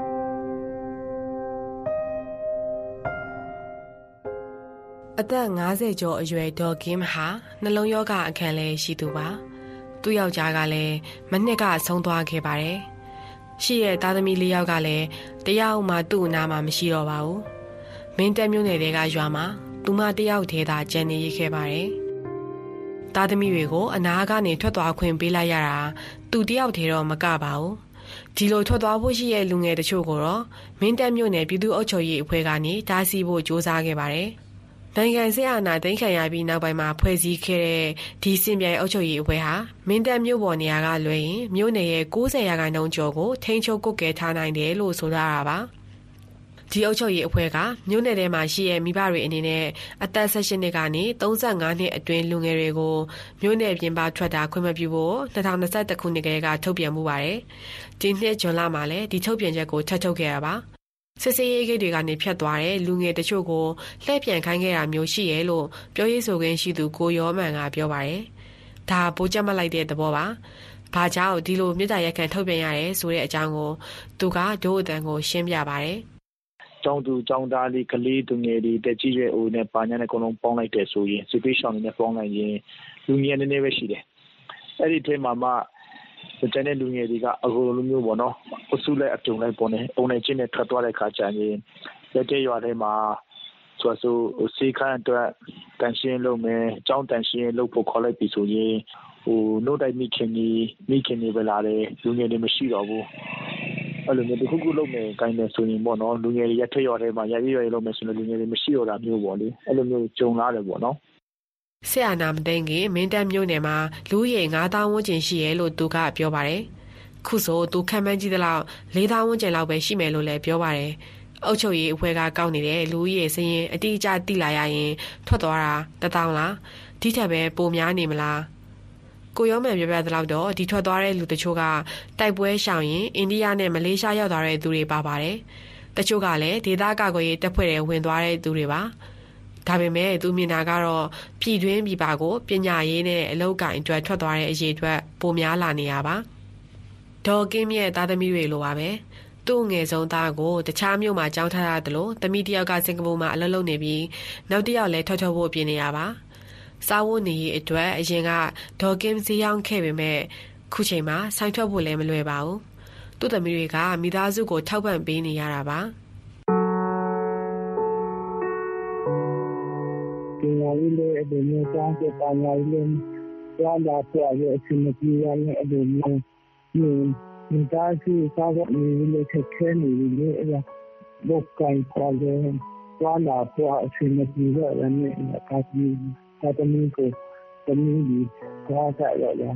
အသက်၅၀ကျော်အရွယ်ဒေါ်ကင်းဟာနှလုံးရောဂါအခက်လည်းရှိသူပါသူ့ယောက်ျားကလည်းမနှစ်ကဆုံးသွားခဲ့ပါတယ်ရှိရဲ့သားသမီးလေးယောက်ကလည်းတယောက်မှသူ့အနာမှာမရှိတော့ပါဘူးမင်းတက်မျိုးနယ်တွေကရွာမှာသူမတယောက်တည်းသာကျန်နေရခဲ့ပါတယ်သားသမီးတွေကိုအနာကနေထွက်သွားခွင့်ပေးလိုက်ရတာသူတယောက်တည်းတော့မကပါဘူးဒီလိုထွက်သွားဖို့ရှိရဲ့လူငယ်တချို့ကိုတော့မင်းတက်မျိုးနယ်ပြည်သူ့အုပ်ချုပ်ရေးအဖွဲ့ကနေတားဆီးဖို့ကြိုးစားခဲ့ပါတယ်နိုင်ငံစစ်အာဏာသိမ်းခံရပြီးနောက်ပိုင်းမှာဖွဲ့စည်းခဲ့တဲ့ဒီစင်ပြိုင်အုပ်ချုပ်ရေးအဖွဲ့ဟာမင်းတပ်မြို့ပေါ်နေရာကလွှဲရင်မြို့နယ်ရဲ့၉၀ရာခိုင်နှုန်းကျော်ကိုထိန်းချုပ်ကုတ်ကဲထားနိုင်တယ်လို့ဆိုထားတာပါဒီအုပ်ချုပ်ရေးအဖွဲ့ကမြို့နယ်ထဲမှာရှိတဲ့မိဘတွေအနေနဲ့အသက်၁၈နှစ်ကနေ၃၅နှစ်အတွင်းလူငယ်တွေကိုမြို့နယ်ပြင်ပထွက်တာခွင့်မပြုဖို့၂၀၂၁ခုနှစ်ကလေးကထုတ်ပြန်မှုပါတယ်ဒီနှစ်ဇွန်လမှာလည်းဒီထုတ်ပြန်ချက်ကိုထပ်ထုတ်ခဲ့ရပါစစ်စေးရေးဂိတ်တွေကနေဖြတ်သွားတဲ့လူငယ်တချို့ကိုလှည့်ပြန်ခိုင်းခဲ့တာမျိုးရှိရဲ့လို့ပြောရေးဆိုခွင့်ရှိသူကိုရောမန်ကပြောပါတယ်။ဒါပိုကြက်မလိုက်တဲ့သဘောပါ။ဘာကြောင့်ဒီလိုမြေတားရက်ခံထုတ်ပြန်ရရဲဆိုတဲ့အကြောင်းကိုသူကဒို့အတန်ကိုရှင်းပြပါတယ်။ကျောင်းသူကျောင်းသားလေးကလေးသူငယ်တွေတက်ကြီးရဲ့အိုနဲ့ပါညာနဲ့အကုန်လုံးပေါင်းလိုက်တယ်ဆိုရင်စစ်ပေးရှောင်းနဲ့ပေါင်းလိုက်ရင်လူငယ်နည်းနည်းပဲရှိတယ်။အဲ့ဒီထဲမှာမှကျန်တဲ့လူငယ်တွေကအခုလိုမျိုးပေါ့နော်အစုလိုက်အပြုံလိုက်ပေါ့နေအုံနဲ့ချင်းနဲ့ထွက်သွားတဲ့ခါကျရင်လက်တဲ့ရွာထဲမှာဆိုဆိုစေခန်းအတွက်တန်ရှင်းလုပ်မယ်ကျောင်းတန်ရှင်းလုပ်ဖို့ခေါ်လိုက်ပြီဆိုရင်ဟိုနို့တိုက်မိခင်ကြီးမိခင်တွေပဲလာတယ်လူငယ်တွေမရှိတော့ဘူးအဲ့လိုမျိုးတခုခုလုပ်မယ်ကိုင်းတယ်ဆိုရင်ပေါ့နော်လူငယ်တွေရက်ထက်ရွာထဲမှာရရရလုပ်မယ်ဆိုရင်လူငယ်တွေမရှိတော့တာမျိုးပေါ့လေအဲ့လိုမျိုးကြုံလာတယ်ပေါ့နော်ဆရာနာမသိန်းကမင်းတပ်မြို့နယ်မှာလူရေငါးသောင်းဝန်းကျင်ရှိရဲလို့သူကပြောပါတယ်။ခုဆိုသူခံမှန်းကြည့်သလောက်လေးသောင်းဝန်းကျင်လောက်ပဲရှိမယ်လို့လည်းပြောပါတယ်။အုပ်ချုပ်ရေးအဖွဲ့ကကောက်နေတဲ့လူရေစရင်အတိအကျတိလာရရင်ထွက်သွားတာတစ်သောင်းလားဒီထက်ပဲပိုများနေမလား။ကိုရောမယ်ပြပြသလောက်တော့ဒီထွက်သွားတဲ့လူတချို့ကတိုက်ပွဲရှောင်ရင်အိန္ဒိယနဲ့မလေးရှားရောက်သွားတဲ့သူတွေပါပါတယ်။တချို့ကလည်းဒေသကာကွယ်ရေးတပ်ဖွဲ့တွေဝင်သွားတဲ့သူတွေပါ။ဒါပေမဲ့သူမြင်တာကတော့ပြည်တွင်းပြည်ပကိုပညာရေးနဲ့အလုပ်ကိုင်အတွက်ထွက်သွားတဲ့အရေးအတွက်ပိုများလာနေရပါဒေါ်ကင်းရဲ့သားသမီးတွေလိုပါပဲသူ့ငယ်ဆုံးသားကိုတခြားမြို့မှာကျောင်းထားရတယ်လို့သမီးတစ်ယောက်ကစင်ကာပူမှာအလုပ်လုပ်နေပြီးနောက်တစ်ယောက်လည်းထွက်ထွက်ဖို့ပြင်နေရပါစားဝတ်နေရေးအတွက်အရင်ကဒေါ်ကင်းဈေးရောက်ခဲ့ပေမဲ့ခုချိန်မှာဆိုင်ထွက်ဖို့လည်းမလွယ်ပါဘူးသူ့သမီးတွေကမိသားစုကိုထောက်ပံ့ပေးနေရတာပါပညာရေးလည်းအလိုမျိုးကျောင်းပြပညာရေးလည်းကျောင်းသားပြရဲ့အချိန်ကြီးရလည်းအလိုမျိုးဒီမိသားစုစားဖို့နေလို့ချက်ခဲနေလို့အဲ့ဒါလောက်ကင်ခေါ်တယ်ကျောင်းသားပြအချိန်ကြီးရလည်းကာတီကာတမီကိုတမီကြီးကားဆက်ရတယ်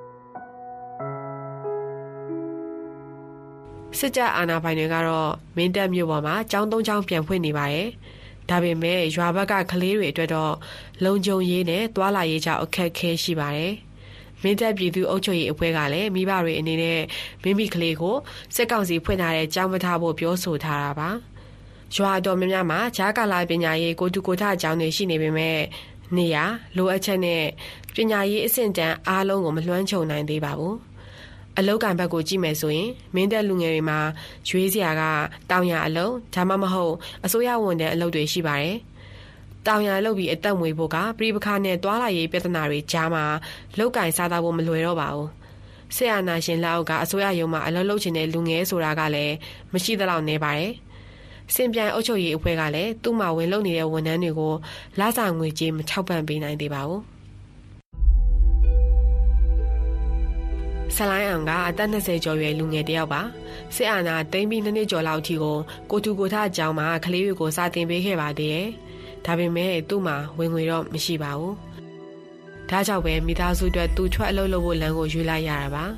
စစ်ကြအာဏာပိုင်တွေကတော့မင်းတပ်မြို့ပေါ်မှာကျောင်းသုံးကျောင်းပြန်ဖွင့်နေပါတယ်ဒါပေမဲ့ရွာဘက်ကကလေးတွေအတွက်တော့လုံခြုံရေးနဲ့သွာလာရေးကြောင့်အခက်အခဲရှိပါတယ်။မင်းတပ်ပြည်သူ့အုပ်ချုပ်ရေးအဖွဲ့ကလည်းမိဘတွေအနေနဲ့မိမိကလေးကိုစစ်ကောင်စီဖွင့်ထားတဲ့ကျောင်းမထားဖို့ပြောဆိုထားတာပါ။ရွာတော်များများမှာဂျာကာလာပညာရေးကိုတူကိုထအကြောင်းတွေရှိနေပေမဲ့နေရလိုအပ်ချက်နဲ့ပညာရေးအဆင့်တန်းအားလုံးကိုမလွှမ်းခြုံနိုင်သေးပါဘူးအလောက်ကံဘက်ကိုကြည့်မယ်ဆိုရင်မင်းတပ်လူငယ်တွေမှာရွေးစရာကတောင်ရအလုံးဒါမှမဟုတ်အစိုးရဝန်ထမ်းအလုပ်တွေရှိပါတယ်တောင်ရလုပ်ပြီးအသက်မွေးဖို့ကပြည်ပခါနဲ့တွာလာရေးပြဿနာတွေကြားမှာလောက်ကင်စားသားဖို့မလွယ်တော့ပါဘူးဆရာနာရှင်လက်အောက်ကအစိုးရရုံးမှာအလုပ်လုပ်ချင်တဲ့လူငယ်ဆိုတာကလည်းမရှိသလောက်နေပါတယ်စင်ပြိုင်အုပ်ချုပ်ရေးအဖွဲ့ကလည်းသူ့မှာဝင်လုပ်နေတဲ့ဝန်ထမ်းတွေကိုလစာငွေကြေးမထောက်ပံ့ပေးနိုင်သေးပါဘူးဆလိုင်းအောင်ကအသက်၂၀ကျော်ရွယ်လူငယ်တစ်ယောက်ပါစစ်အာဏာသိမ်းပြီးနှစ်နှစ်ကျော်လောက်အထိကိုကိုတူကိုထအကြောင်းမှာကလေးတွေကိုစာသင်ပေးခဲ့ပါသေးတယ်ဒါပေမဲ့သူ့မှာဝင်ငွေတော့မရှိပါဘူးဒါကြောင့်ပဲမိသားစုအတွက်သူထွက်အလုပ်လုပ်ဖို့လမ်းကိုရွေးလိုက်ရတာပါ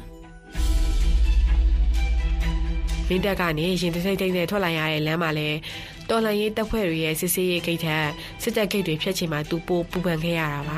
မင်းတပ်ကနေရင်တစိမ့်တိတ်နဲ့ထွက်လာရတဲ့လမ်းမှာလဲတော်လှန်ရေးတပ်ဖွဲ့တွေရဲ့စစ်ဆေးရေးဂိတ်ထက်စစ်တပ်ဂိတ်တွေဖျက်ချင်မှသူပိုပူပန်ခဲ့ရတာပါ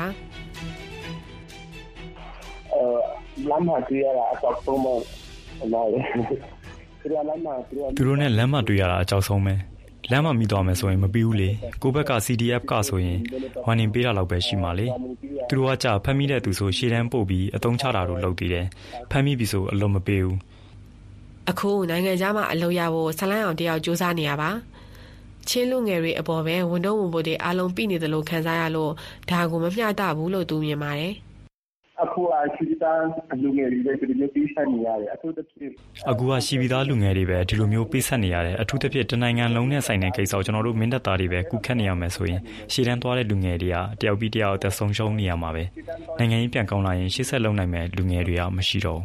အဲလမ်းမှာတွေ့ရတာအဆောက်ဆုံးမလာတယ်သူတို့လမ်းမှာသူတို့နဲ့လမ်းမှာတွေ့ရတာအကြောက်ဆုံးပဲလမ်းမှာမိသွားမယ်ဆိုရင်မပြီးဘူးလေကိုဘက်က စီ ဒီ အက်ဖ် ကဆိုရင်ဝါနင်ပေးတာလောက်ပဲရှိမှာလေသူတို့ကကြာဖမ်းမိတဲ့သူဆိုရှေ့တန်းပို့ပြီးအသုံးချတာတို့လုပ်သေးတယ်ဖမ်းမိပြီဆိုအလုံးမပေးဘူးအခုနိုင်ငံခြားမှာအလုပ်ရဖို့ဆလိုင်းအောင်တယောက်စူးစမ်းနေရပါချင်းလူငယ်တွေအပေါ်ပဲဝန်တော့ဝန်ဖို့တွေအားလုံးပြီးနေတယ်လို့ခံစားရလို့ဒါကိုမမျှတဘူးလို့သူမြင်ပါတယ်အခုအရှိတာလူငယ်တွေဒီလိုပေးဆက်နေရတယ်အထူးသဖြင့်အခုကရှိပြီးသားလူငယ်တွေပဲဒီလိုမျိုးပေးဆက်နေရတယ်အထူးသဖြင့်တနိုင်ငံလုံးနဲ့ဆိုင်တဲ့ကိစ္စကိုကျွန်တော်တို့မင်းတပ်သားတွေပဲကုခတ်နေရမယ်ဆိုရင်ရှေ့တန်းသွားတဲ့လူငယ်တွေကတယောက်ပြီးတယောက်အသက်ဆုံးရှုံးနေရမှာပဲနိုင်ငံရေးပြန်ကောင်းလာရင်ရှေ့ဆက်လုံနိုင်မဲ့လူငယ်တွေကမရှိတော့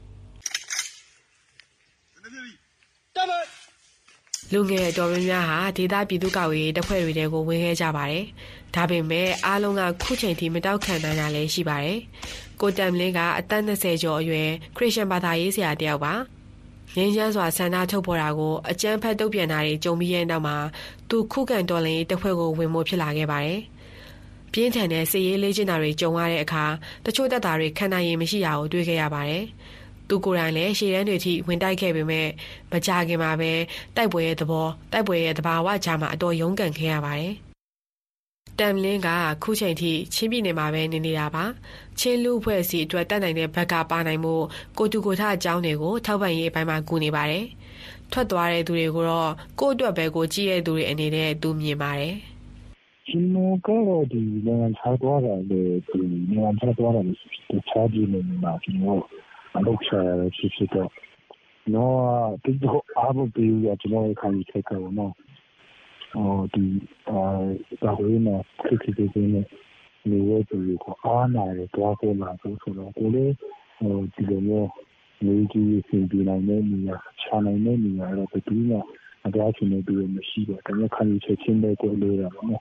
လူငယ်တော်များများဟာဒေသပြည်သူ့ကာကွယ်ရေးတပ်ဖွဲ့တွေကိုဝင်ခဲ့ကြပါတယ်။ဒါပေမဲ့အားလုံးကခုချိန်ထိမတောက်ခံနိုင်တာလည်းရှိပါတယ်။ကိုတမ်လင်းကအသက်၂၀ကျော်အရွယ်ခရစ်ယာန်ဘာသာရေးဆရာတယောက်ပါ။ငြိမ်းချမ်းစွာဆန္ဒထုတ်ဖော်တာကိုအကြမ်းဖက်တုံ့ပြန်တာတွေကြုံပြီးရဲ့နောက်မှာသူခုခံတော်လှန်ရေးတပ်ဖွဲ့ကိုဝင်မို့ဖြစ်လာခဲ့ပါတယ်။ပြင်းထန်တဲ့စစ်ရေးလေ့ကျင့်တာတွေကြုံရတဲ့အခါတချို့တပ်သားတွေခံနိုင်ရည်မရှိတာကိုတွေ့ခဲ့ရပါတယ်။သူကိုယ်တိုင်လည်းရှေ့တန်းတွေထိဝင်တိုက်ခဲ့ပေမဲ့မကြခင်မှာပဲတိုက်ပွဲရဲ့သဘောတိုက်ပွဲရဲ့သဘာဝကြားမှာအတော်ရုန်းကန်ခဲ့ရပါတယ်။တမ်လင်းကခုချိန်ထိချင်းပြည်နယ်မှာပဲနေနေတာပါ။ချင်းလူဖွဲ့စီအတွက်တက်နိုင်တဲ့ဘက်ကပါနိုင်မှုကိုတူကိုထအကြောင်းတွေကိုထောက်ပံ့ရေးအပိုင်းမှာကူနေပါတယ်။ထွက်သွားတဲ့သူတွေကိုတော့ကိုယ့်အတွက်ပဲကိုကြည့်ရတဲ့သူတွေအနေနဲ့သူမြင်ပါတယ်။ကျွန်တော်ကတော့ဒီနိုင်ငံခြားသွားတာလေဒီနိုင်ငံခြားသွားတာလို့တခြားပြည်နယ်မှာကျွန်တော်အလုပ်ရှာရဖြစ်ဖြစ်တော့တော့ဒီတော့အားမပေးရကျွန်တော်ခံယူချက်ကတော့နော်အော်ဒီအာဒါဝင်နေဖြစ်ဖြစ်ဖြစ်နေနေရတူကိုအားနာရတော့ကိုလာဆိုဆိုတော့ကိုလေဟိုဒီလိုမျိုးနေကြီးစင်ပြနိုင်တဲ့နေရာချနိုင်တဲ့နေရာတော့ဘယ်သူမှအတရားချင်းနေပြီးမရှိတော့တကယ်ခံယူချက်ချင်းပဲကိုလို့ရပါတော့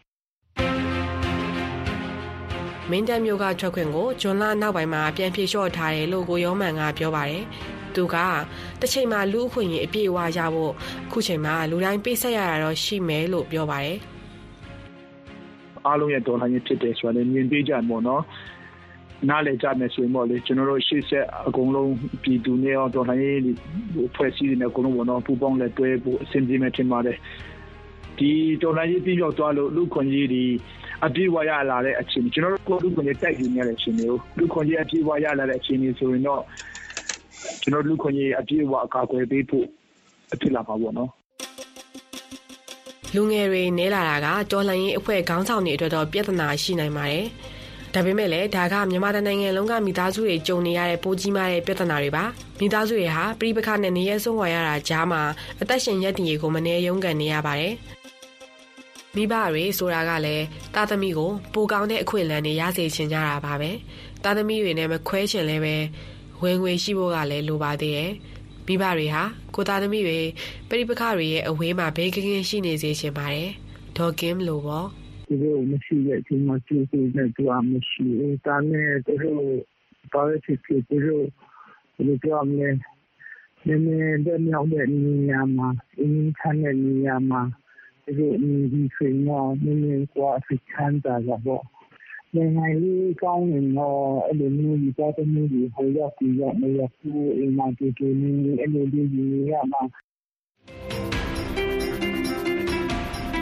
မင်းတပ်မျိုးကထွက်ခွင့်ကိုဂျွန်လာနောက်ပိုင်းမှာပြန်ဖြေလျှော့ထားတယ်လို့ကိုရောမန်ကပြောပါတယ်။သူကတစ်ချိန်မှာလူအခွင့်အရေးအပြည့်အဝရဖို့ခုချိန်မှာလူတိုင်းပေးဆက်ရတာတော့ရှိမယ်လို့ပြောပါတယ်။အားလုံးရဲ့တော်လှန်ရေးဖြစ်တယ်ဆိုတော့မြင်သေးကြမို့နော်။နားလည်ကြမယ်ဆိုရင်ပေါ့လေကျွန်တော်တို့ရှေ့ဆက်အကုန်လုံးပြည်သူတွေရောတော်လှန်ရေးဖွဲ့စည်းနေတဲ့အကုန်လုံးပေါ့နော်ပူပေါင်းလက်တွဲဖို့အဆင်ပြေမယ်ထင်ပါတယ်။ဒီတော်လှန်ရေးပြည်ပြောက်သွားလို့လူခွင့်ရေးဒီအပြည့်ဝရလာတဲ့အခြေအနေကျွန်တော်တို့ကိုလူခွင့်ရေးတိုက်ယူနေတဲ့အချိန်မျိုးလူခွင့်ရေးအပြည့်ဝရလာတဲ့အခြေအနေဆိုရင်တော့ကျွန်တော်လူခွင့်ရေးအပြည့်ဝအကာအကွယ်ပေးဖို့အဖြစ်လာပါပေါ့နော်လူငယ်တွေနဲလာတာကတော်လှန်ရေးအဖွဲ့ခေါင်းဆောင်တွေအတွက်တော့ပြဿနာရှိနိုင်ပါတယ်ဒါပေမဲ့လည်းဒါကမြန်မာနိုင်ငံလုံးကမိသားစုတွေကြုံနေရတဲ့ပိုးကြီးမားတဲ့ပြဿနာတွေပါမိသားစုတွေဟာပြိပခနဲ့နေရဲဆုံးဝါရတာကြားမှာအသက်ရှင်ရက်တည်ရေးကိုမနှဲရုံးကန်နေရပါတယ်မိဘတွေဆိုတာကလည်းတာသမီကိုပိုကောင်းတဲ့အခွင့်အလမ်းတွေရစေချင်ကြတာပါပဲတာသမီတွေနဲ့မခွဲချင်လည်းပဲဝင်ငွေရှိဖို့ကလည်းလိုပါသေးတယ်မိဘတွေဟာကိုတာသမီတွေပြိပခတွေရဲ့အဝေးမှာဘေးကင်းရှိနေစေချင်ပါတယ်ဒေါ်ကင်းလိုပေါ့ဒီလိုမရှိတဲ့အချိန်မှာကျူးကျူးနဲ့ကြွားမရှိတာနဲ့တို့ပါရချစ်ချစ်တို့ဒီကြောင့်လည်းနည်းနည်းတဲ့မြောက်တဲ့နေရာမှာအင်းချမ်းတဲ့နေရာမှာဒီဒီဆွေးနွေးနည်းနည်းကွာဖိချမ်းတာတော့နိုင်ငံရေးကောင်းနေတော့အဲ့လိုမျိုးဒီပတ်သက်မှုတွေဟိုရောက်ပြီးရောက်နေရဘူးအိမ်မှာကြည့်ကြည့်နေအဲ့လိုဒီရမှာ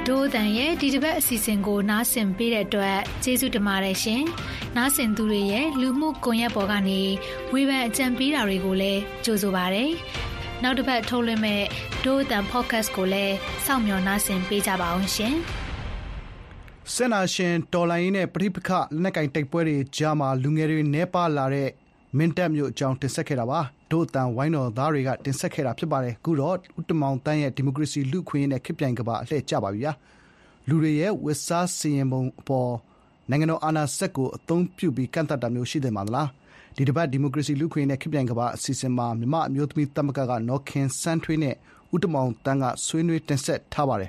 ဒိုးတန်ရဲ့ဒီတစ်ပတ်အစီအစဉ်ကိုနားဆင်ပေးတဲ့အတွက်ကျေးဇူးတင်ပါတယ်ရှင်နားဆင်သူတွေရဲ့လူမှုကွန်ရက်ပေါ်ကနေဝေဖန်အကြံပေးတာတွေကိုလည်းကြိုဆိုပါရစေနောက်တစ်ပတ်ထုတ်လွှင့်မဲ့ဒိုးတန် podcast ကိုလည်းစောင့်မျှော်နားဆင်ပေးကြပါအောင်ရှင်စင်နာရှင်တော်လိုင်းနဲ့ပရိပခလက်နက်ကင်တိုက်ပွဲတွေကြားမှာလူငယ်တွေနေပါလာတဲ့မင်းတပ်မျိုးအကြောင်းတင်ဆက်ခဲ့တာပါဒို့အတန်ဝိုင်းတော်သားတွေကတင်ဆက်ခဲ့တာဖြစ်ပါတယ်အခုတော့ဦးတမောင်တန်းရဲ့ဒီမိုကရေစီလူခွင့်နဲ့ခေတ်ပြိုင်ကပါအလှည့်ကျပါပြီဗျာလူတွေရဲ့ဝစ်စားစီရင်ပုံအပေါ်နိုင်ငံတော်အာဏာစက်ကိုအသုံးပြုပြီးကန့်သတ်တာမျိုးရှိတယ်မှာလားဒီတစ်ပတ်ဒီမိုကရေစီလူခွင့်နဲ့ခေတ်ပြိုင်ကပါအစီအစဉ်မှာမြမအမျိုးသမီးသမဂ္ဂကနော်ခင်စန်းထွေးနဲ့ဦးတမောင်တန်းကဆွေးနွေးတင်ဆက်ထားပါတယ်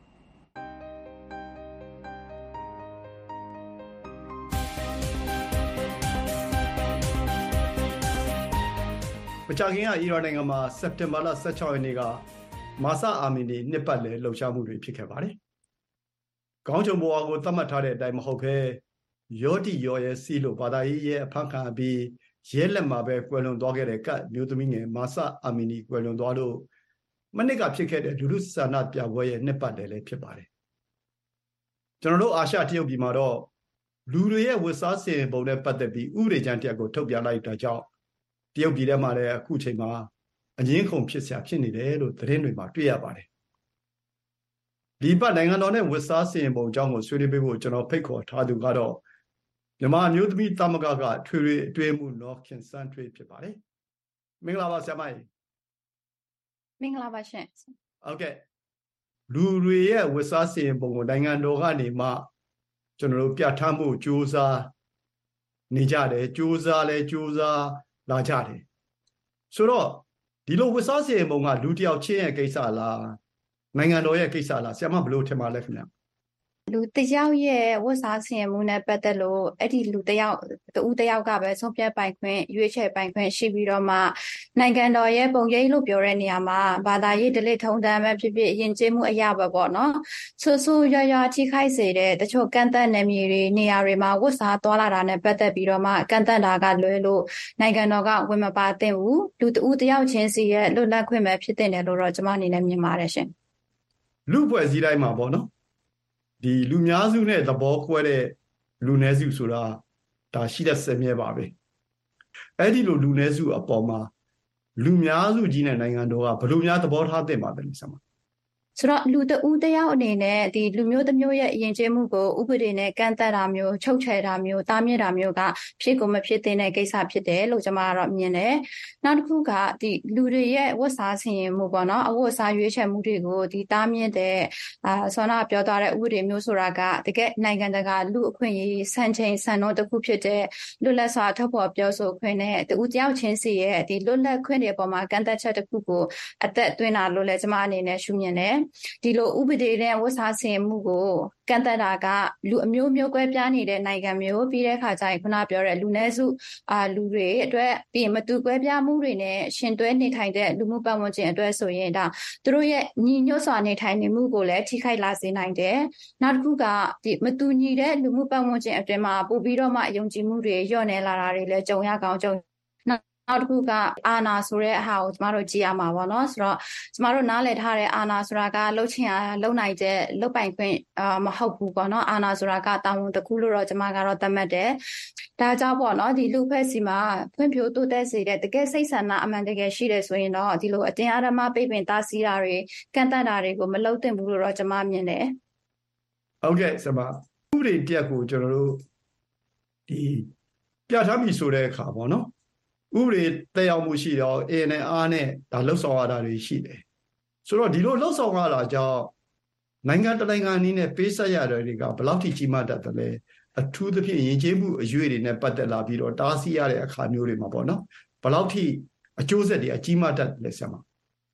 မကြာခင်ကအီရန်နိုင်ငံမှာစက်တင်ဘာလဆယ့်ခြောက်ရက်နေ့ကမာဆာအာမီနီနှစ်ပတ်လည်လှုပ်ရှားမှုတွေဖြစ်ခဲ့ပါတယ်။ခေါင်းချုံဘဝကိုသတ်မှတ်ထားတဲ့အတိုင်းမဟုတ်ဘဲယောတိယောရဲ့စီလို့ဘာသာရေးရဲ့အဖမ်းခံပြီးရဲလက်မှာပဲကွယ်လွန်သွားခဲ့တဲ့ကတ်မျိုးသမီးငယ်မာဆာအာမီနီကွယ်လွန်သွားလို့မနစ်ကဖြစ်ခဲ့တဲ့လူလူဆန္ဒပြပွဲရဲ့နှစ်ပတ်လည်လည်းဖြစ်ပါတယ်။ကျွန်တော်တို့အာရှတရုတ်ပြည်မှာတော့လူတွေရဲ့ဝတ်စားစင်ပုံနဲ့ပတ်သက်ပြီးဥပဒေကြမ်းတစ်ရပ်ကိုထုတ်ပြန်လိုက်တာကြောင့်တရုတ်ပြည်ထဲမှာလည်းအခုချိန်မှာအငင်းခုန်ဖြစ်စရာဖြစ်နေတယ်လို့သတင်းတွေမှာတွေ့ရပါတယ်ဒီပတ်နိုင်ငံတော်နဲ့ဝစ်စားစီရင်ပုံအကြောင်းကိုဆွေးနွေးပေးဖို့ကျွန်တော်ဖိတ်ခေါ်ထားသူကတော့မြန်မာမျိုးသမီးသမဂ္ဂကထွေထွေအတွင်းမှုနော်ခင်စန်းထွေးဖြစ်ပါတယ်မင်္ဂလာပါဆရာမကြီးမင်္ဂလာပါရှင်ဟုတ်ကဲ့လူတွေရဲ့ဝစ်စားစီရင်ပုံကိုနိုင်ငံတော်ကနေမှကျွန်တော်တို့ပြဋ္ဌာန်းမှုစူးစမ်းနေကြတယ်စူးစမ်းလဲစူးစမ်းလာကြတယ်ဆိုတော့ဒီလိုဝစ်စားစီရင်ပုံကလူတယောက်ချင်းရဲ့ကိစ္စလားနိုင်ငံတော်ရဲ့ကိစ္စလားဆရာမဘယ်လိုထင်ပါလဲခင်ဗျလူတယောက်ရဲ့ဝတ်စားဆင်မှုနဲ့ပတ်သက်လို့အဲ့ဒီလူတယောက်တူတယောက်ကပဲဆုံးဖြတ်ပိုင်ခွင့်ရွေးချယ်ပိုင်ခွင့်ရှိပြီးတော့မှနိုင်ငံတော်ရဲ့ပုံရိပ်လို့ပြောတဲ့နေရာမှာဘာသာရေးဒလိထုံတမ်းပဲဖြစ်ဖြစ်ယဉ်ကျေးမှုအရာပဲပေါ့နော်ဆူဆူရွရွထိခိုက်စေတဲ့တချို့ကန့်သတ်နယ်မြေတွေနေရာတွေမှာဝတ်စားသွားလာတာနဲ့ပတ်သက်ပြီးတော့မှကန့်သတ်တာကလွဲလို့နိုင်ငံတော်ကဝင်မပါသင့်ဘူးလူတူတယောက်ချင်းစီရဲ့လွတ်လပ်ခွင့်ပဲဖြစ်တဲ့တယ်လို့တော့ကျွန်မအနေနဲ့မြင်ပါတယ်ရှင်လူဖွဲ့စည်းတိုင်းမှာပေါ့နော်ဒီလူများစုနဲ့သဘောကွဲတဲ့လူနည်းစုဆိုတာဒါရှိတဲ့စက်မြဲပါပဲအဲ့ဒီလိုလူနည်းစုအပေါ်မှာလူများစုကြီးနဲ့နိုင်ငံတော်ကဘယ်လိုများသဘောထားသင့်ပါသလဲဆရာမဆိုတော့လူတဦးတယောက်အနေနဲ့ဒီလူမျိုးတစ်မျိုးရဲ့အရင်ကျမှုကိုဥပဒေနဲ့ကန့်သတ်တာမျိုးချုပ်ချယ်တာမျိုးတားမြစ်တာမျိုးကဖြစ်ကိုမဖြစ်သင့်တဲ့ကိစ္စဖြစ်တယ်လို့ကျွန်မကတော့မြင်တယ်။နောက်တစ်ခုကဒီလူတွေရဲ့ဝတ်စားဆင်ရင်မှုပေါ့နော်အဝတ်စားရွေးချယ်မှုတွေကိုဒီတားမြစ်တဲ့အာဆောနာပြောသွားတဲ့ဥပဒေမျိုးဆိုတာကတကယ်နိုင်ငံတကာလူအခွင့်အရေးစံချိန်စံနှုန်းတစ်ခုဖြစ်တဲ့လွတ်လပ်စွာထုတ်ဖော်ပြောဆိုခွင့်နဲ့တူတယောက်ချင်းစီရဲ့ဒီလွတ်လပ်ခွင့်တွေအပေါ်မှာကန့်သတ်ချက်တစ်ခုကိုအသက်သွင်းတာလို့လည်းကျွန်မအနေနဲ့ရှုမြင်တယ်ဒီလိုဥပဒေနဲ့ဝတ်စားဆင်မှုကိုကန့်သတ်တာကလူအမျိုးမျိုးကွဲပြားနေတဲ့နိုင်ငံမျိုးပြီးတဲ့အခါကျရင်ခုနပြောတဲ့လူနည်းစုအာလူတွေအတွက်ပြီးရင်မတူကွဲပြားမှုတွေနဲ့ရှင်တွဲနေထိုင်တဲ့လူမှုပတ်ဝန်းကျင်အတွက်ဆိုရင်ဒါသူတို့ရဲ့ညီညွတ်စွာနေထိုင်နေမှုကိုလည်းထိခိုက်လာစေနိုင်တယ်နောက်တစ်ခုကဒီမတူညီတဲ့လူမှုပတ်ဝန်းကျင်အတွင်းမှာပို့ပြီးတော့မှယုံကြည်မှုတွေညှော့နေလာတာတွေလည်းကြုံရကောင်းကြုံနောက်တစ်ခုကအာနာဆိုတဲ့အဟာကိုကျမတို့ကြည့်ရမှာပေါ့နော်ဆိုတော့ကျမတို့နားလည်ထားတဲ့အာနာဆိုတာကလှုပ်ချင်ရလှုပ်နိုင်တဲ့လှုပ်ပိုင်ခွင့်အာမဟုတ်ဘူးပေါ့နော်အာနာဆိုတာကတာဝန်တစ်ခုလို့တော့ကျမကတော့သတ်မှတ်တယ်ဒါကြောင့်ပေါ့နော်ဒီလူဖွဲ့စီမှာဖွံ့ဖြိုးတိုးတက်စေတဲ့တကယ်စိတ်ဆန္ဒအမှန်တကယ်ရှိတယ်ဆိုရင်တော့ဒီလိုအတင်းအဓမ္မပိတ်ပင်တားဆီးတာတွေကန့်သတ်တာတွေကိုမလုပ်သင့်ဘူးလို့တော့ကျမမြင်တယ်ဟုတ်ကဲ့ဆရာဥပဒေတက်ကိုကျွန်တော်တို့ဒီပြဋ္ဌာန်းပြီဆိုတဲ့အခါပေါ့နော်ဥပဒေတက်ရောက်မှုရှိတော့ A N R နဲ့ဒါလှုပ်ဆောင်ရတာတွေရှိတယ်ဆိုတော့ဒီလိုလှုပ်ဆောင်ရတာကြောင့်နိုင်ငံတနိုင်ငံအနေနဲ့ပေးဆက်ရတဲ့တွေကဘယ်လောက်ထိကြီးမားတတ်တယ်လဲအထူးသဖြင့်ယဉ်ကျေးမှုအရွေတွေနဲ့ပတ်သက်လာပြီးတော့တားဆီးရတဲ့အခါမျိုးတွေမှာပေါ့နော်ဘယ်လောက်ထိအကျိုးဆက်တွေအကြီးမားတတ်တယ်လဲဆရာမ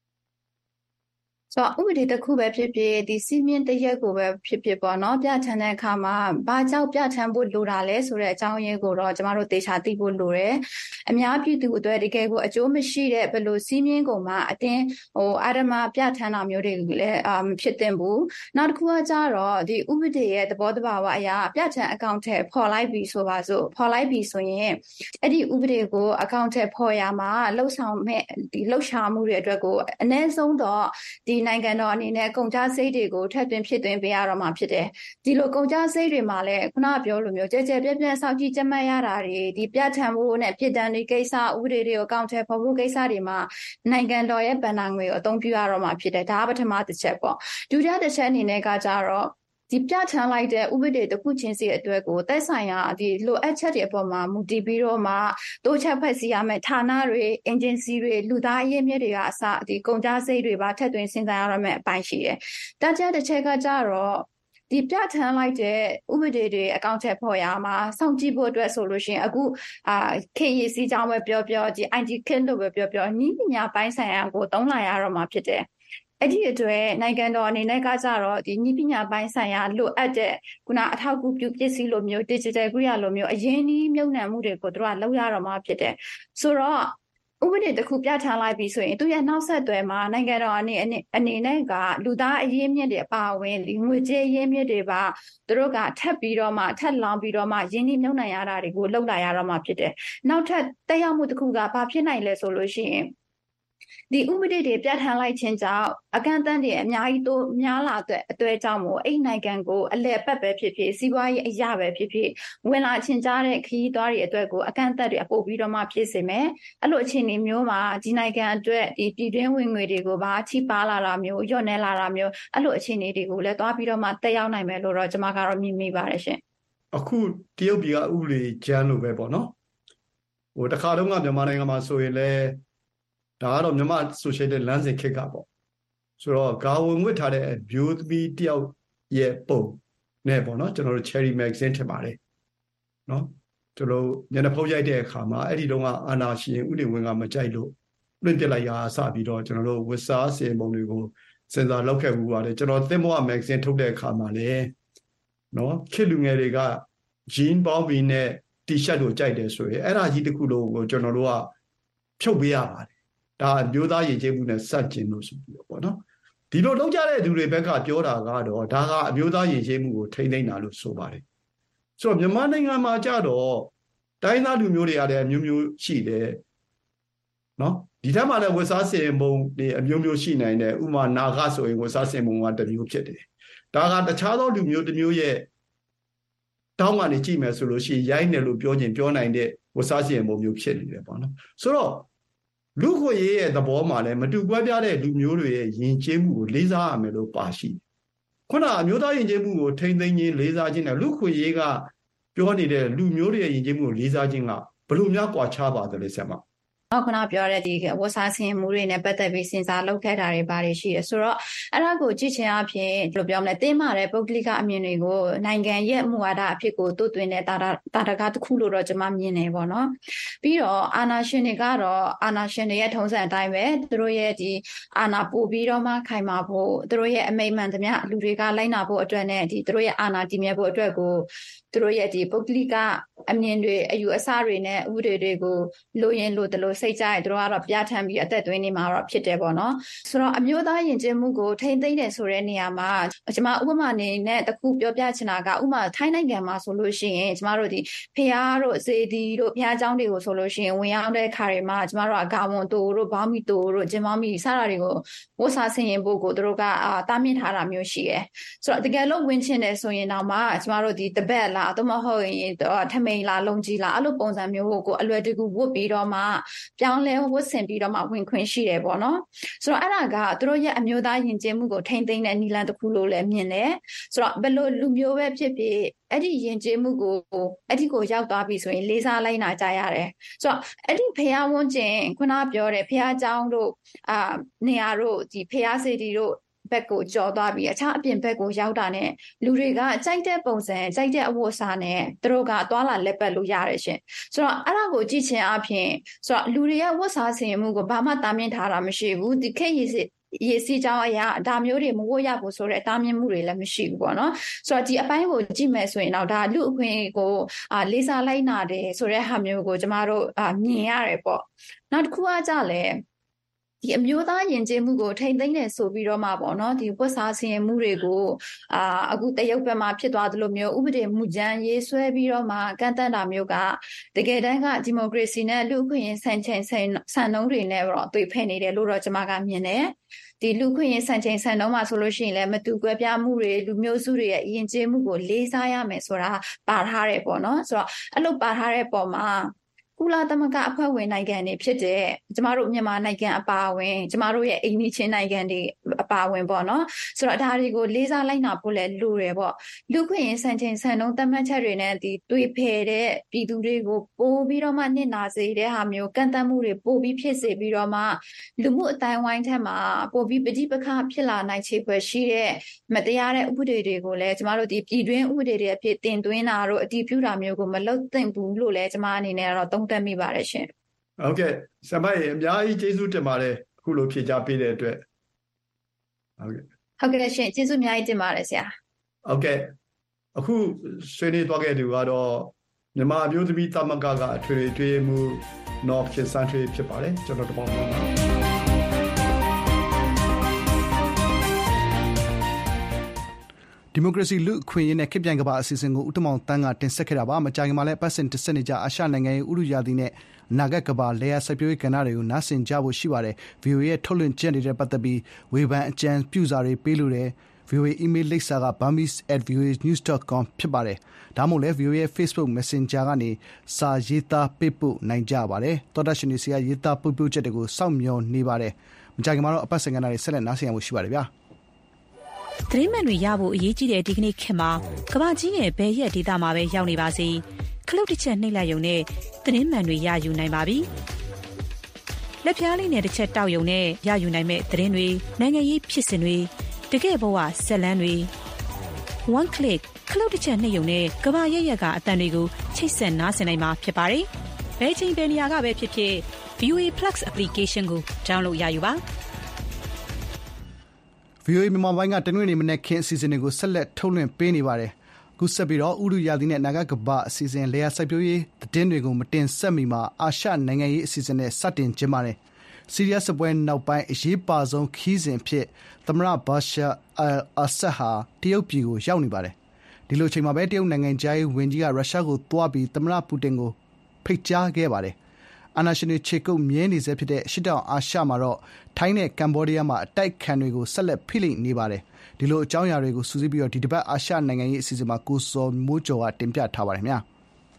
ဆိုတော့ဥပဒေတစ်ခုပဲဖြစ်ဖြစ်ဒီစီမင်းတရက်ကိုပဲဖြစ်ဖြစ်ပေါ့နော်ပြဋ္ဌာန်းတဲ့အခါမှာဘာကြောင့်ပြဋ္ဌာန်းဖို့လိုတာလဲဆိုတဲ့အကြောင်းရင်းကိုတော့ကျမတို့သေချာသိဖို့လိုတယ်အများပြည်သူအတွက်တကယ်ကိုအကျိုးမရှိတဲ့ဘယ်လိုစီမင်းကိုမှအတင်းဟိုအာရမပြဋ္ဌာန်းတာမျိုးတွေလည်းအာမဖြစ်သင့်ဘူးနောက်တစ်ခုကကြတော့ဒီဥပဒေရဲ့သဘောတဘာဝအရာပြဋ္ဌာန်းအကောင့်ထဲပေါ်လိုက်ပြီဆိုပါစို့ပေါ်လိုက်ပြီဆိုရင်အဲ့ဒီဥပဒေကိုအကောင့်ထဲပေါ်ရမှာလှုပ်ဆောင်မဲ့ဒီလှုပ်ရှားမှုတွေအတွက်ကိုအနည်းဆုံးတော့ဒီနိုင်ငံတော်အနေနဲ့ကုန်ကျစရိတ်တွေကိုထပ်သွင်းဖြစ်သွင်းပေးရတော့မှာဖြစ်တယ်ဒီလိုကုန်ကျစရိတ်တွေမှာလည်းခုနကပြောလိုမျိုးကြဲကြဲပြန့်ပြန့်စောင့်ကြည့်ကြက်မှတ်ရတာတွေဒီပြဋ္ဌာန်းဖို့နဲ့ပြည်တန်တွေကိစ္စဥပဒေတွေကိုအကောင့်ထဲပေါ်ဖို့ကိစ္စတွေမှာနိုင်ငံတော်ရဲ့ဗန်နာငွေကိုအသုံးပြုရတော့မှာဖြစ်တယ်ဒါကပထမတစ်ချက်ပေါ့ဒုတိယတစ်ချက်အနေနဲ့ကကြတော့ဒီပြဋ္ဌာန်းလိုက်တဲ့ဥပဒေတစ်ခုချင်းစီအတွက်ကိုသက်ဆိုင်ရာဒီလိုအပ်ချက်တွေအပေါ်မှာမူတည်ပြီးတော့မှတိုးချက်ဖွဲ့စည်းရမယ့်ဌာနတွေ agency တွေလူသားအရင်းမြစ်တွေကအစဒီကုန်ကျစရိတ်တွေပါထပ်သွင်းစဉ်းစားရမယ့်အပိုင်းရှိတယ်။တကြတစ်ချက်ကကြတော့ဒီပြဋ္ဌာန်းလိုက်တဲ့ဥပဒေတွေအကောင့်ထဲပေါ်ရမှာစောင့်ကြည့်ဖို့အတွက်ဆိုလို့ရှိရင်အခုအာခေတ်ရည်စည်းကြောင်းပဲပြောပြောဒီ I T kit လို့ပဲပြောပြောနည်းပညာပိုင်းဆိုင်ရာကိုသုံးလာရတော့မှာဖြစ်တယ်။အဲ့ဒီအတွက်နိုင်ငံတော်အနေနဲ့ကကြတော့ဒီနည်းပညာပိုင်းဆိုင်ရာလိုအပ်တဲ့ခုနအထောက်အကူပြုပစ္စည်းလိုမျိုး digital ကိရိယာလိုမျိုးအရင်းနှီးမြုပ်နှံမှုတွေကိုတို့ကလုပ်ရတော့မှာဖြစ်တယ်။ဆိုတော့ဥပဒေတစ်ခုပြဋ္ဌာန်းလိုက်ပြီးဆိုရင်သူရဲ့နောက်ဆက်တွဲမှာနိုင်ငံတော်အနေအနေနဲ့ကလူသားအရင်းမြစ်တွေအပါအဝင်ဒီငွေကြေးအရင်းမြစ်တွေပါသူတို့ကထပ်ပြီးတော့မှထပ်လောင်ပြီးတော့မှရင်းနှီးမြုပ်နှံရတာတွေကိုလုပ်လာရတော့မှာဖြစ်တယ်။နောက်ထပ်တက်ရောက်မှုတစ်ခုကဘာဖြစ်နိုင်လဲဆိုလို့ရှိရင်ဒီဥပဒေတွေပြဋ္ဌာန်းလိုက်ခြင်းကြောင့်အကန့်အသတ်တွေအများကြီးတိုးများလာတဲ့အတွေ့အကြောင်းကိုအဲ့နိုင်ငံကိုအလဲပတ်ပဲဖြစ်ဖြစ်စီးပွားရေးအရာပဲဖြစ်ဖြစ်ဝင်လာခြင်းကြားတဲ့ခရီးသွားတွေအတွက်ကိုအကန့်အသတ်တွေအပို့ပြီးတော့မှဖြစ်စေမယ်အဲ့လိုအခြေအနေမျိုးမှာဒီနိုင်ငံအတွက်ဒီပြည်တွင်းဝင်ငွေတွေကိုပါချိပါလာတာမျိုးညှော့နေလာတာမျိုးအဲ့လိုအခြေအနေတွေကိုလည်းသွားပြီးတော့မှတက်ရောက်နိုင်မယ်လို့တော့ကျွန်မကတော့မြင်မိပါတယ်ရှင်အခုတရုတ်ပြည်ကဥပဒေကျမ်းလို့ပဲပေါ့နော်ဟိုတခါတော့ကမြန်မာနိုင်ငံမှာဆိုရင်လည်းဒါကတော့မြန်မာ social လမ်းစဉ်ခေတ်ကပေါ့ဆိုတော့ဂါဝင်ဝစ်ထားတဲ့အမျိုးသမီးတယောက်ရဲ့ပုံနဲ့ပေါ့နော်ကျွန်တော်တို့ Cherry Magazine ထင်ပါတယ်နော်ကျွန်တော်ညနေဖုတ်ရိုက်တဲ့အခါမှာအဲ့ဒီတော့ကအာနာရှင်ဥနေဝင်ကမကြိုက်လို့လွင့်ပြလိုက်ရစပြီးတော့ကျွန်တော်တို့ဝစ်စားစင်ပုံတွေကိုစဉ်းစားလောက်ခဲ့ဘူးပါတယ်ကျွန်တော်သင်္ဘော Magazine ထုတ်တဲ့အခါမှာလည်းနော်ခေတ်လူငယ်တွေက jean ပေါင်းပြီးနဲ့ T-shirt ကိုကြိုက်တယ်ဆိုရင်အဲ့ဒါကြီးတစ်ခုလုံးကိုကျွန်တော်တို့ကဖြုတ်ပေးရပါတယ်ဒါအမျိုးသားယဉ်ကျေးမှုနဲ့စက်ကျင်လို့ဆိုပြီးတော့ပေါ့နော်ဒီလိုလောက်ကြတဲ့သူတွေဘက်ကပြောတာကတော့ဒါကအမျိုးသားယဉ်ကျေးမှုကိုထိမ့်သိမ့်တာလို့ဆိုပါတယ်ဆိုတော့မြန်မာနိုင်ငံမှာကြတော့တိုင်းသားလူမျိုးတွေကလည်းအမျိုးမျိုးရှိတယ်နော်ဒီထက်မှလည်းဝတ်စားစင်ပုံတွေအမျိုးမျိုးရှိနိုင်တယ်ဥမာနာဂဆိုရင်ဝတ်စားစင်ပုံကတစ်မျိုးဖြစ်တယ်ဒါကတခြားသောလူမျိုးတစ်မျိုးရဲ့တောင်းကနေကြည့်မယ်ဆိုလို့ရှိရင်ရိုင်းတယ်လို့ပြောခြင်းပြောနိုင်တဲ့ဝတ်စားစင်ပုံမျိုးဖြစ်နေတယ်ပေါ့နော်ဆိုတော့လူခွေရေးရဲ့သဘောမှာလည်းမတူကွဲပြားတဲ့လူမျိုးတွေရဲ့ယဉ်ကျေးမှုကိုလေးစားရမယ်လို့ပါရှိခုနအမျိုးသားယဉ်ကျေးမှုကိုထိမ့်သိမ်းခြင်းလေးစားခြင်းနဲ့လူခွေရေးကပြောနေတဲ့လူမျိုးတွေရဲ့ယဉ်ကျေးမှုကိုလေးစားခြင်းကဘယ်လိုများကွာခြားပါတယ်လဲဆက်မနောက်ခုနပြောတဲ့ဒီဝတ်စားဆင်မှုတွေနဲ့ပတ်သက်ပြီးစဉ်းစားလုပ်ခဲ့တာတွေပါတယ်ရှိရဆိုတော့အဲ့ဒါကိုကြည့်ချင်အဖြစ်ဘယ်လိုပြောမလဲတင်းမာတဲ့ပုဂ္ဂလိကအမြင်တွေကိုနိုင်ငံရဲ့မူဝါဒအဖြစ်ကိုတွတ်သွင်းတဲ့တာတာတကားတစ်ခုလို့တော့ကျွန်မမြင်နေပေါ့နော်ပြီးတော့အာဏာရှင်တွေကတော့အာဏာရှင်တွေရဲ့ထုံးစံအတိုင်းပဲသူတို့ရဲ့ဒီအာဏာပို့ပြီးတော့မှခိုင်မာဖို့သူတို့ရဲ့အမိန့်မှန်သမျှလူတွေကလိုက်နာဖို့အတွက်နဲ့ဒီသူတို့ရဲ့အာဏာတည်မြဲဖို့အတွက်ကိုသူတို့ရဲ့ဒီပုဂ္ဂလိကအမြင်တွေအယူအဆတွေနဲ့ဥပဒေတွေကိုလိုရင်လိုတယ်လို့စိတ်ကြိုက်သူတို့ကတော့ပြဋ္ဌာန်းပြီးအသက်သွင်းနေမှာတော့ဖြစ်တယ်ပေါ့နော်ဆိုတော့အမျိုးသားယဉ်ကျေးမှုကိုထိမ့်သိမ့်တယ်ဆိုတဲ့နေရာမှာကျွန်မဥပမာအနေနဲ့တခုပြောပြချင်တာကဥပမာထိုင်းနိုင်ငံမှာဆိုလို့ရှိရင်ကျွန်မတို့ဒီဖျားတို့စေတီတို့ဖျားเจ้าတွေကိုဆိုလို့ရှိရင်ဝင်ရောက်တဲ့ခါတွေမှာကျွန်မတို့ကဂါဝန်တိုတို့ဘောင်းမီတိုတို့ဂျင်မောင်းမီစတာတွေကိုဝတ်စားဆင်ရင်ဖို့ကိုသူတို့ကအာတားမြစ်ထားတာမျိုးရှိတယ်ဆိုတော့တကယ်လို့ဝင်ချင်တယ်ဆိုရင်တော့မှကျွန်မတို့ဒီတပတ်လားသို့မဟုတ်ရင်ထမိန်လားလုံကြီးလားအဲ့လိုပုံစံမျိုးကိုအလွယ်တကူဝတ်ပြီးတော့မှပြောင်းလဲဝတ်ဆင်ပြီးတော့မှဝင်ခွင့်ရှိတယ်ပေါ့နော်ဆိုတော့အဲ့ဒါကသူတို့ရဲ့အမျိုးသားယဉ်ကျေးမှုကိုထိမ့်သိမ်းတဲ့နီလန်တစ်ခုလို့လည်းမြင်တယ်ဆိုတော့ဘယ်လိုလူမျိုးပဲဖြစ်ဖြစ်အဲ့ဒီယဉ်ကျေးမှုကိုအဲ့ဒီကိုရောက်သွားပြီဆိုရင်လေးစားလိုက်နာကြရတယ်ဆိုတော့အဲ့ဒီဖျားဝန်းကျင်ခုနပြောတဲ့ဖျားเจ้าတို့အာနေရာတို့ဒီဖျားစေတီတို့ဘက်ကိုကြော်သွားပြီးအခြားအပြင်ဘက်ကိုရောက်တာနဲ့လူတွေကကြိုက်တဲ့ပုံစံကြိုက်တဲ့အဝတ်အစားနဲ့သူတို့ကသွားလာလက်ပတ်လို့ရတယ်ရှင်ဆိုတော့အဲ့ဒါကိုကြည့်ချင်အပြင်ဆိုတော့လူတွေရဲ့ဝတ်စားဆင်မှုကိုဘာမှတားမြစ်ထားတာမရှိဘူးဒီခေတ်ရည်စစ်ရေစီကြောင်းအရာဒါမျိုးတွေမဝတ်ရဘူးဆိုတဲ့တားမြစ်မှုတွေလည်းမရှိဘူးပေါ့နော်ဆိုတော့ဒီအပိုင်းကိုကြည့်မယ်ဆိုရင်တော့ဒါလူအခွင့်ကိုအာလေးစားလိုက်နာတယ်ဆိုတဲ့ဟာမျိုးကိုကျမတို့အာမြင်ရတယ်ပေါ့နောက်တစ်ခုကကြလဲဒီအမျိုးသားယဉ်ကျေးမှုကိုထိမ့်သိမ်းနေဆိုပြီးတော့မှပေါ့နော်ဒီဝတ်စားဆင်မှုတွေကိုအာအခုတရုတ်ဘက်မှာဖြစ်သွားသလိုမျိုးဥပဒေမူကြမ်းရေးဆွဲပြီးတော့မှကန့်သတ်တာမျိုးကတကယ်တမ်းကဒီမိုကရေစီနဲ့လူ့အခွင့်အရေးဆန့်ကျင်ဆန်နှုန်းတွေနဲ့တော့တွေ့ဖက်နေတယ်လို့တော့ကျွန်မကမြင်တယ်ဒီလူခွင့်ရေးဆန့်ကျင်ဆန်နှုန်းမှာဆိုလို့ရှိရင်လည်းမတူကွဲပြားမှုတွေလူမျိုးစုတွေရဲ့ယဉ်ကျေးမှုကိုလေးစားရမယ်ဆိုတာပါထားတယ်ပေါ့နော်ဆိုတော့အဲ့လိုပါထားတဲ့ပုံမှာကုလသမဂ္ဂအဖွဲ့ဝင်နိုင်ငံတွေဖြစ်တဲ့ကျမတို့မြန်မာနိုင်ငံအပါအဝင်ကျမတို့ရဲ့အိမ်နီးချင်းနိုင်ငံတွေအပါအဝင်ပေါ့နော်ဆိုတော့ဒါတွေကိုလေးစားလိုက်နာဖို့လည်းလိုတယ်ပေါ့လူခွင့်ရေးဆန့်ကျင်ဆန်နှုန်းသတ်မှတ်ချက်တွေနဲ့ဒီတွေ့ဖယ်တဲ့ပြည်သူတွေကိုပို့ပြီးတော့မှနစ်နာစေတဲ့ဟာမျိုးကန့်သတ်မှုတွေပို့ပြီးဖြစ်စေပြီးတော့မှလူမှုအတိုင်းဝိုင်းထက်မှာပို့ပြီးပဋိပက္ခဖြစ်လာနိုင်ခြေပဲရှိတဲ့မတရားတဲ့ဥပဒေတွေကိုလည်းကျမတို့ဒီပြည်တွင်းဥပဒေတွေအဖြစ်တင်သွင်းတာတို့အတည်ပြုတာမျိုးကိုမလုပ်သင့်ဘူးလို့လည်းကျမအနေနဲ့ကတော့သုံးသပ်မိပါတယ်ရှင်ဟုတ်ကဲ့ဆရာမရေအများကြီးကျေးဇူးတင်ပါတယ်အခုလိုဖြေကြားပေးတဲ့အတွက်ဟုတ်ကဲ့ဟုတ်ကဲ့ရှင်ကျေးဇူးအများကြီးတင်ပါတယ်ဆရာဟုတ်ကဲ့အခုဆွေးနွေးသွားခဲ့သူကတော့မြန်မာအမျိုးသမီးသမဂ္ဂကအထွေထွေမှုနော်ဖြစ်စံထွေဖြစ်ပါတယ်ကျွန်တော်တပေါင်းပါဒီမိုကရေစီလူ့အခွင့်အရေးနဲ့ခေတ်ပြိုင်ကမ္ဘာအစီအစဉ်ကိုဦးတမောင်တန်းကတင်ဆက်ခဲ့တာပါမကြာခင်မှာလည်းပတ်စင်တစ်ဆက်နေကြအာရှနိုင်ငံရဲ့ဥရုယာသီနဲ့နာဂတ်ကမ္ဘာလေယာစိုက်ပျိုးရေးကဏ္ဍတွေကိုနားဆင်ကြဖို့ရှိပါတယ် ဗီအိုအေ ရဲ့ထုတ်လွှင့်ချက်တွေပတ်သက်ပြီးဝေဖန်အကြံပြုစာတွေပေးလို့တယ် ဗီအိုအေ email လိပ်စာက burmese at v o a news dot com ဖြစ်ပါတယ်ဒါမှမဟုတ်လည်း ဗီအိုအေ ရဲ့ Facebook Messenger ကနေစာရေးသားပေးပို့နိုင်ကြပါတယ်သောတာရှင်တွေစီကရေးသားပို့ပို့ချက်တွေကိုစောင့်မျှော်နေပါတယ်မကြာခင်မှာတော့အပတ်စဉ်ကဏ္ဍတွေဆက်လက်နားဆင်ရဖို့ရှိပါတယ်ဗျာသတင်းမှန်တွေရဖို့အရေးကြီးတဲ့ဒီကနေ့ခေတ်မှာကမ္ဘာကြီးရဲ့ဘယ်ရက်ဒေသမှာပဲရောက်နေပါစေခလုတ်တစ်ချက်နှိပ်လိုက်ရုံနဲ့သတင်းမှန်တွေရယူနိုင်ပါပြီလက်ဖြားလေးနဲ့တစ်ချက်တောက်ရုံနဲ့ရယူနိုင်မဲ့သတင်းတွေနိုင်ငံရေးဖြစ်စဉ်တွေတကယ်ဘဝဇက်လန်းတွေ one click ခလုတ်တစ်ချက်နှိပ်ရုံနဲ့ကမ္ဘာရက်ရက်ကအတန်တွေကိုချိတ်ဆက်နားဆင်နိုင်မှာဖြစ်ပါတယ်ဘယ်ချိန်ဘယ်နေရာကပဲဖြစ်ဖြစ် ဗီအိုအေ Plus application ကို download ရယူပါဗီအိုအေမြန်မာပိုင်းကတနင်္ဂနွေနေ့မနေ့ခင်းအစီအစဉ်တွေကိုဆက်လက်ထုတ်လွှင့်ပေးနေပါတယ်။ခုဆက်ပြီးတော့ဥရုယာသီနဲ့နာဂတ်ကမ္ဘာအစီအစဉ်လေယာစိုက်ပျိုးရေးသတင်းတွေကိုမတင်ဆက်မီမှာအာရှနိုင်ငံရေးအစီအစဉ်နဲ့စတင်ကျင်းပါတယ်။ဆီးရီးယားစစ်ပွဲနောက်ပိုင်းအရေးပါဆုံးခီးစဉ်ဖြစ်သမ္မတဘာရှာအယ်အာဆတ်ဟာတရုတ်ပြည်ကိုရောက်နေပါတယ်။ဒီလိုချိန်မှာပဲတရုတ်နိုင်ငံသားရေးဝန်ကြီးကရုရှားကိုသွားပြီးသမ္မတပူတင်ကိုဖိတ်ကြားခဲ့ပါတယ်။အာဏာရှင်တွေခြေကုပ်မြဲနေစေဖြစ်တဲ့ရှစ်တောင်အာရှမှာတော့ထိုင်းနဲ့ကမ္ဘောဒီးယားမှာအတိုက်ခံတွေကိုဆက်လက်ဖိလိနေပါတယ်ဒီလိုအကြောင်းအရာတွေကိုစူးစီးပြီးတော့ဒီတစ်ပတ်အာရှနိုင်ငံရေးအစီအစဉ်မှာကိုစောမိုးကျော်ကတင်ပြထားပါတယ်ခင်ဗျာ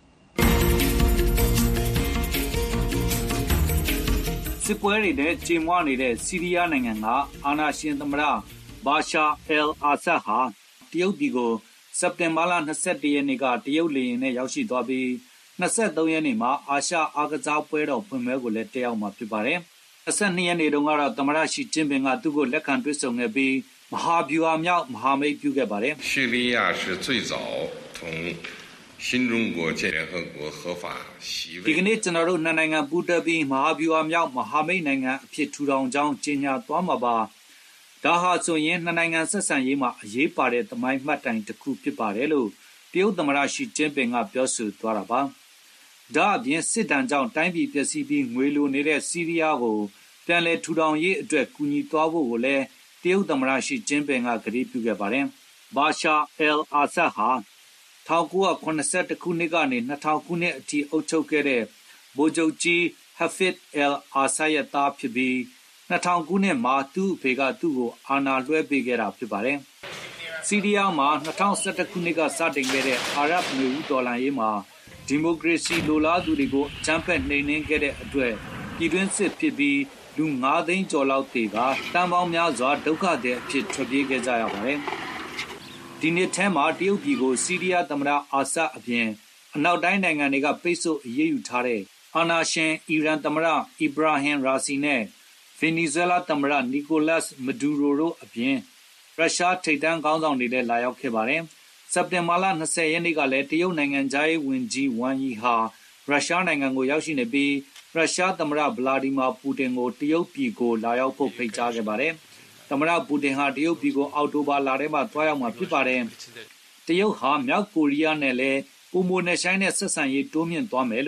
စစ်ပွဲတွေနဲ့ကြေမွနေတဲ့ဆီးရီးယားနိုင်ငံကအာဏာရှင်သမ္မတဘာရှာအယ်အာဆတ်ဟာတရုတ်ပြည်ကိုစက်တင်ဘာလ၂၁ရက်နေ့ကတရုတ်လေယာဉ်နဲ့ရောက်ရှိသွားပြီး၂၃ရက်နေ့မှာအာရှအားကစားပွဲတော်ဖွင့်ပွဲကိုလည်းတက်ရောက်မှာဖြစ်ပါတယ်။၂၂ရက်နေ့တုန်းကတော့သမ္မတရှီကျင်းပင်ကသူ့ကိုလက်ခံတွေ့ဆုံခဲ့ပြီးမဟာဗျူဟာမြောက်မဟာမိတ်ပြုခဲ့ပါတယ်။叙利亚是最早同新中国建联合国合法席位。 ဒီကနေ့ကျွန်တော်တို့နှစ်နိုင်ငံပူးတွဲပြီးမဟာဗျူဟာမြောက်မဟာမိတ်နိုင်ငံအဖြစ်ထူထောင်ကြောင်းကြေညာသွားမှာပါ။ဒါဟာဆိုရင်နှစ်နိုင်ငံဆက်ဆံရေးမှာအရေးပါတဲ့သမိုင်းမှတ်တိုင်တစ်ခုဖြစ်ပါတယ်လို့တရုတ်သမ္မတရှီကျင်းပင်ကပြောဆိုသွားတာပါ။ဒါအပြင်စစ်တမ်းကြောင့်တိုင်းပြည်ပျက်စီးပြီးငွေလိုနေတဲ့ဆီးရီးယားကိုပြန်လည်ထူထောင်ရေးအတွက်ကူညီသွားဖို့ကိုလည်းတရုတ်သမ္မတရှီကျင်းပင်ကကတိပြုခဲ့ပါတယ်။ဘာရှာအယ်အာဆတ်ဟာ၁၉၇၁ခုနှစ်ကနေ၂၀၀၀ခုနှစ်အထိအုပ်ချုပ်ခဲ့တဲ့ဗိုလ်ချုပ်ကြီးဟဖစ်အယ်အာဆတ်ရဲ့သားဖြစ်ပြီး၂၀၀၀ခုနှစ်မှာသူ့အဖေကသူ့ကိုအာဏာလွှဲပေးခဲ့တာဖြစ်ပါတယ်။ဆီးရီးယားမှာ၂၀၁၁ခုနှစ်ကစတင်ခဲ့တဲ့အာရပ်နွေဦးတော်လှန်ရေးမှာဒီမိုကရေစီလိုလားသူတွေကိုအကြမ်းဖက်နှိမ်နင်းခဲ့တဲ့အတွက်ပြည်တွင်းစစ်ဖြစ်ပြီးလူ၅သိန်းကျော်လောက်သေကတန်ပေါင်းများစွာဒုက္ခသည်အဖြစ်ထွက်ပြေးခဲ့ကြရပါတယ်။ဒီနှစ်ထဲမှာတရုတ်ပြည်ကိုဆီးရီးယားသမ္မတအာဆတ်အပြင်အနောက်တိုင်းနိုင်ငံတွေကပိတ်ဆို့အရေးယူထားတဲ့အာဏာရှင်အီရန်သမ္မတအီဘရာဟင်ရာစီနဲ့ဗင်နီဇွဲလားသမ္မတနီကိုလတ်မဒူရိုတို့အပြင်ရုရှားထိပ်တန်းခေါင်းဆောင်တွေလည်းလာရောက်ခဲ့ပါတယ်။စက်တင်ဘာလ၂၀ရက်နေ့ကလည်းတရုတ်နိုင်ငံသားရေးဝန်ကြီးဝမ်ယီဟာရုရှားနိုင်ငံကိုရောက်ရှိနေပြီးရုရှားသမ္မတဗလာဒီမာပူတင်ကိုတရုတ်ပြည်ကိုလာရောက်ဖို့ဖိတ်ကြားခဲ့ပါတယ်။သမ္မတပူတင်ဟာတရုတ်ပြည်ကိုအောက်တိုဘာလထဲမှာတွားရောက်မှာဖြစ်ပါတယ်။တရုတ်ဟာမြောက်ကိုရီးယားနဲ့လည်းပုံမနဲ့ဆိုင်တဲ့ဆက်ဆံရေးတိုးမြင့်သွားမယ်လို့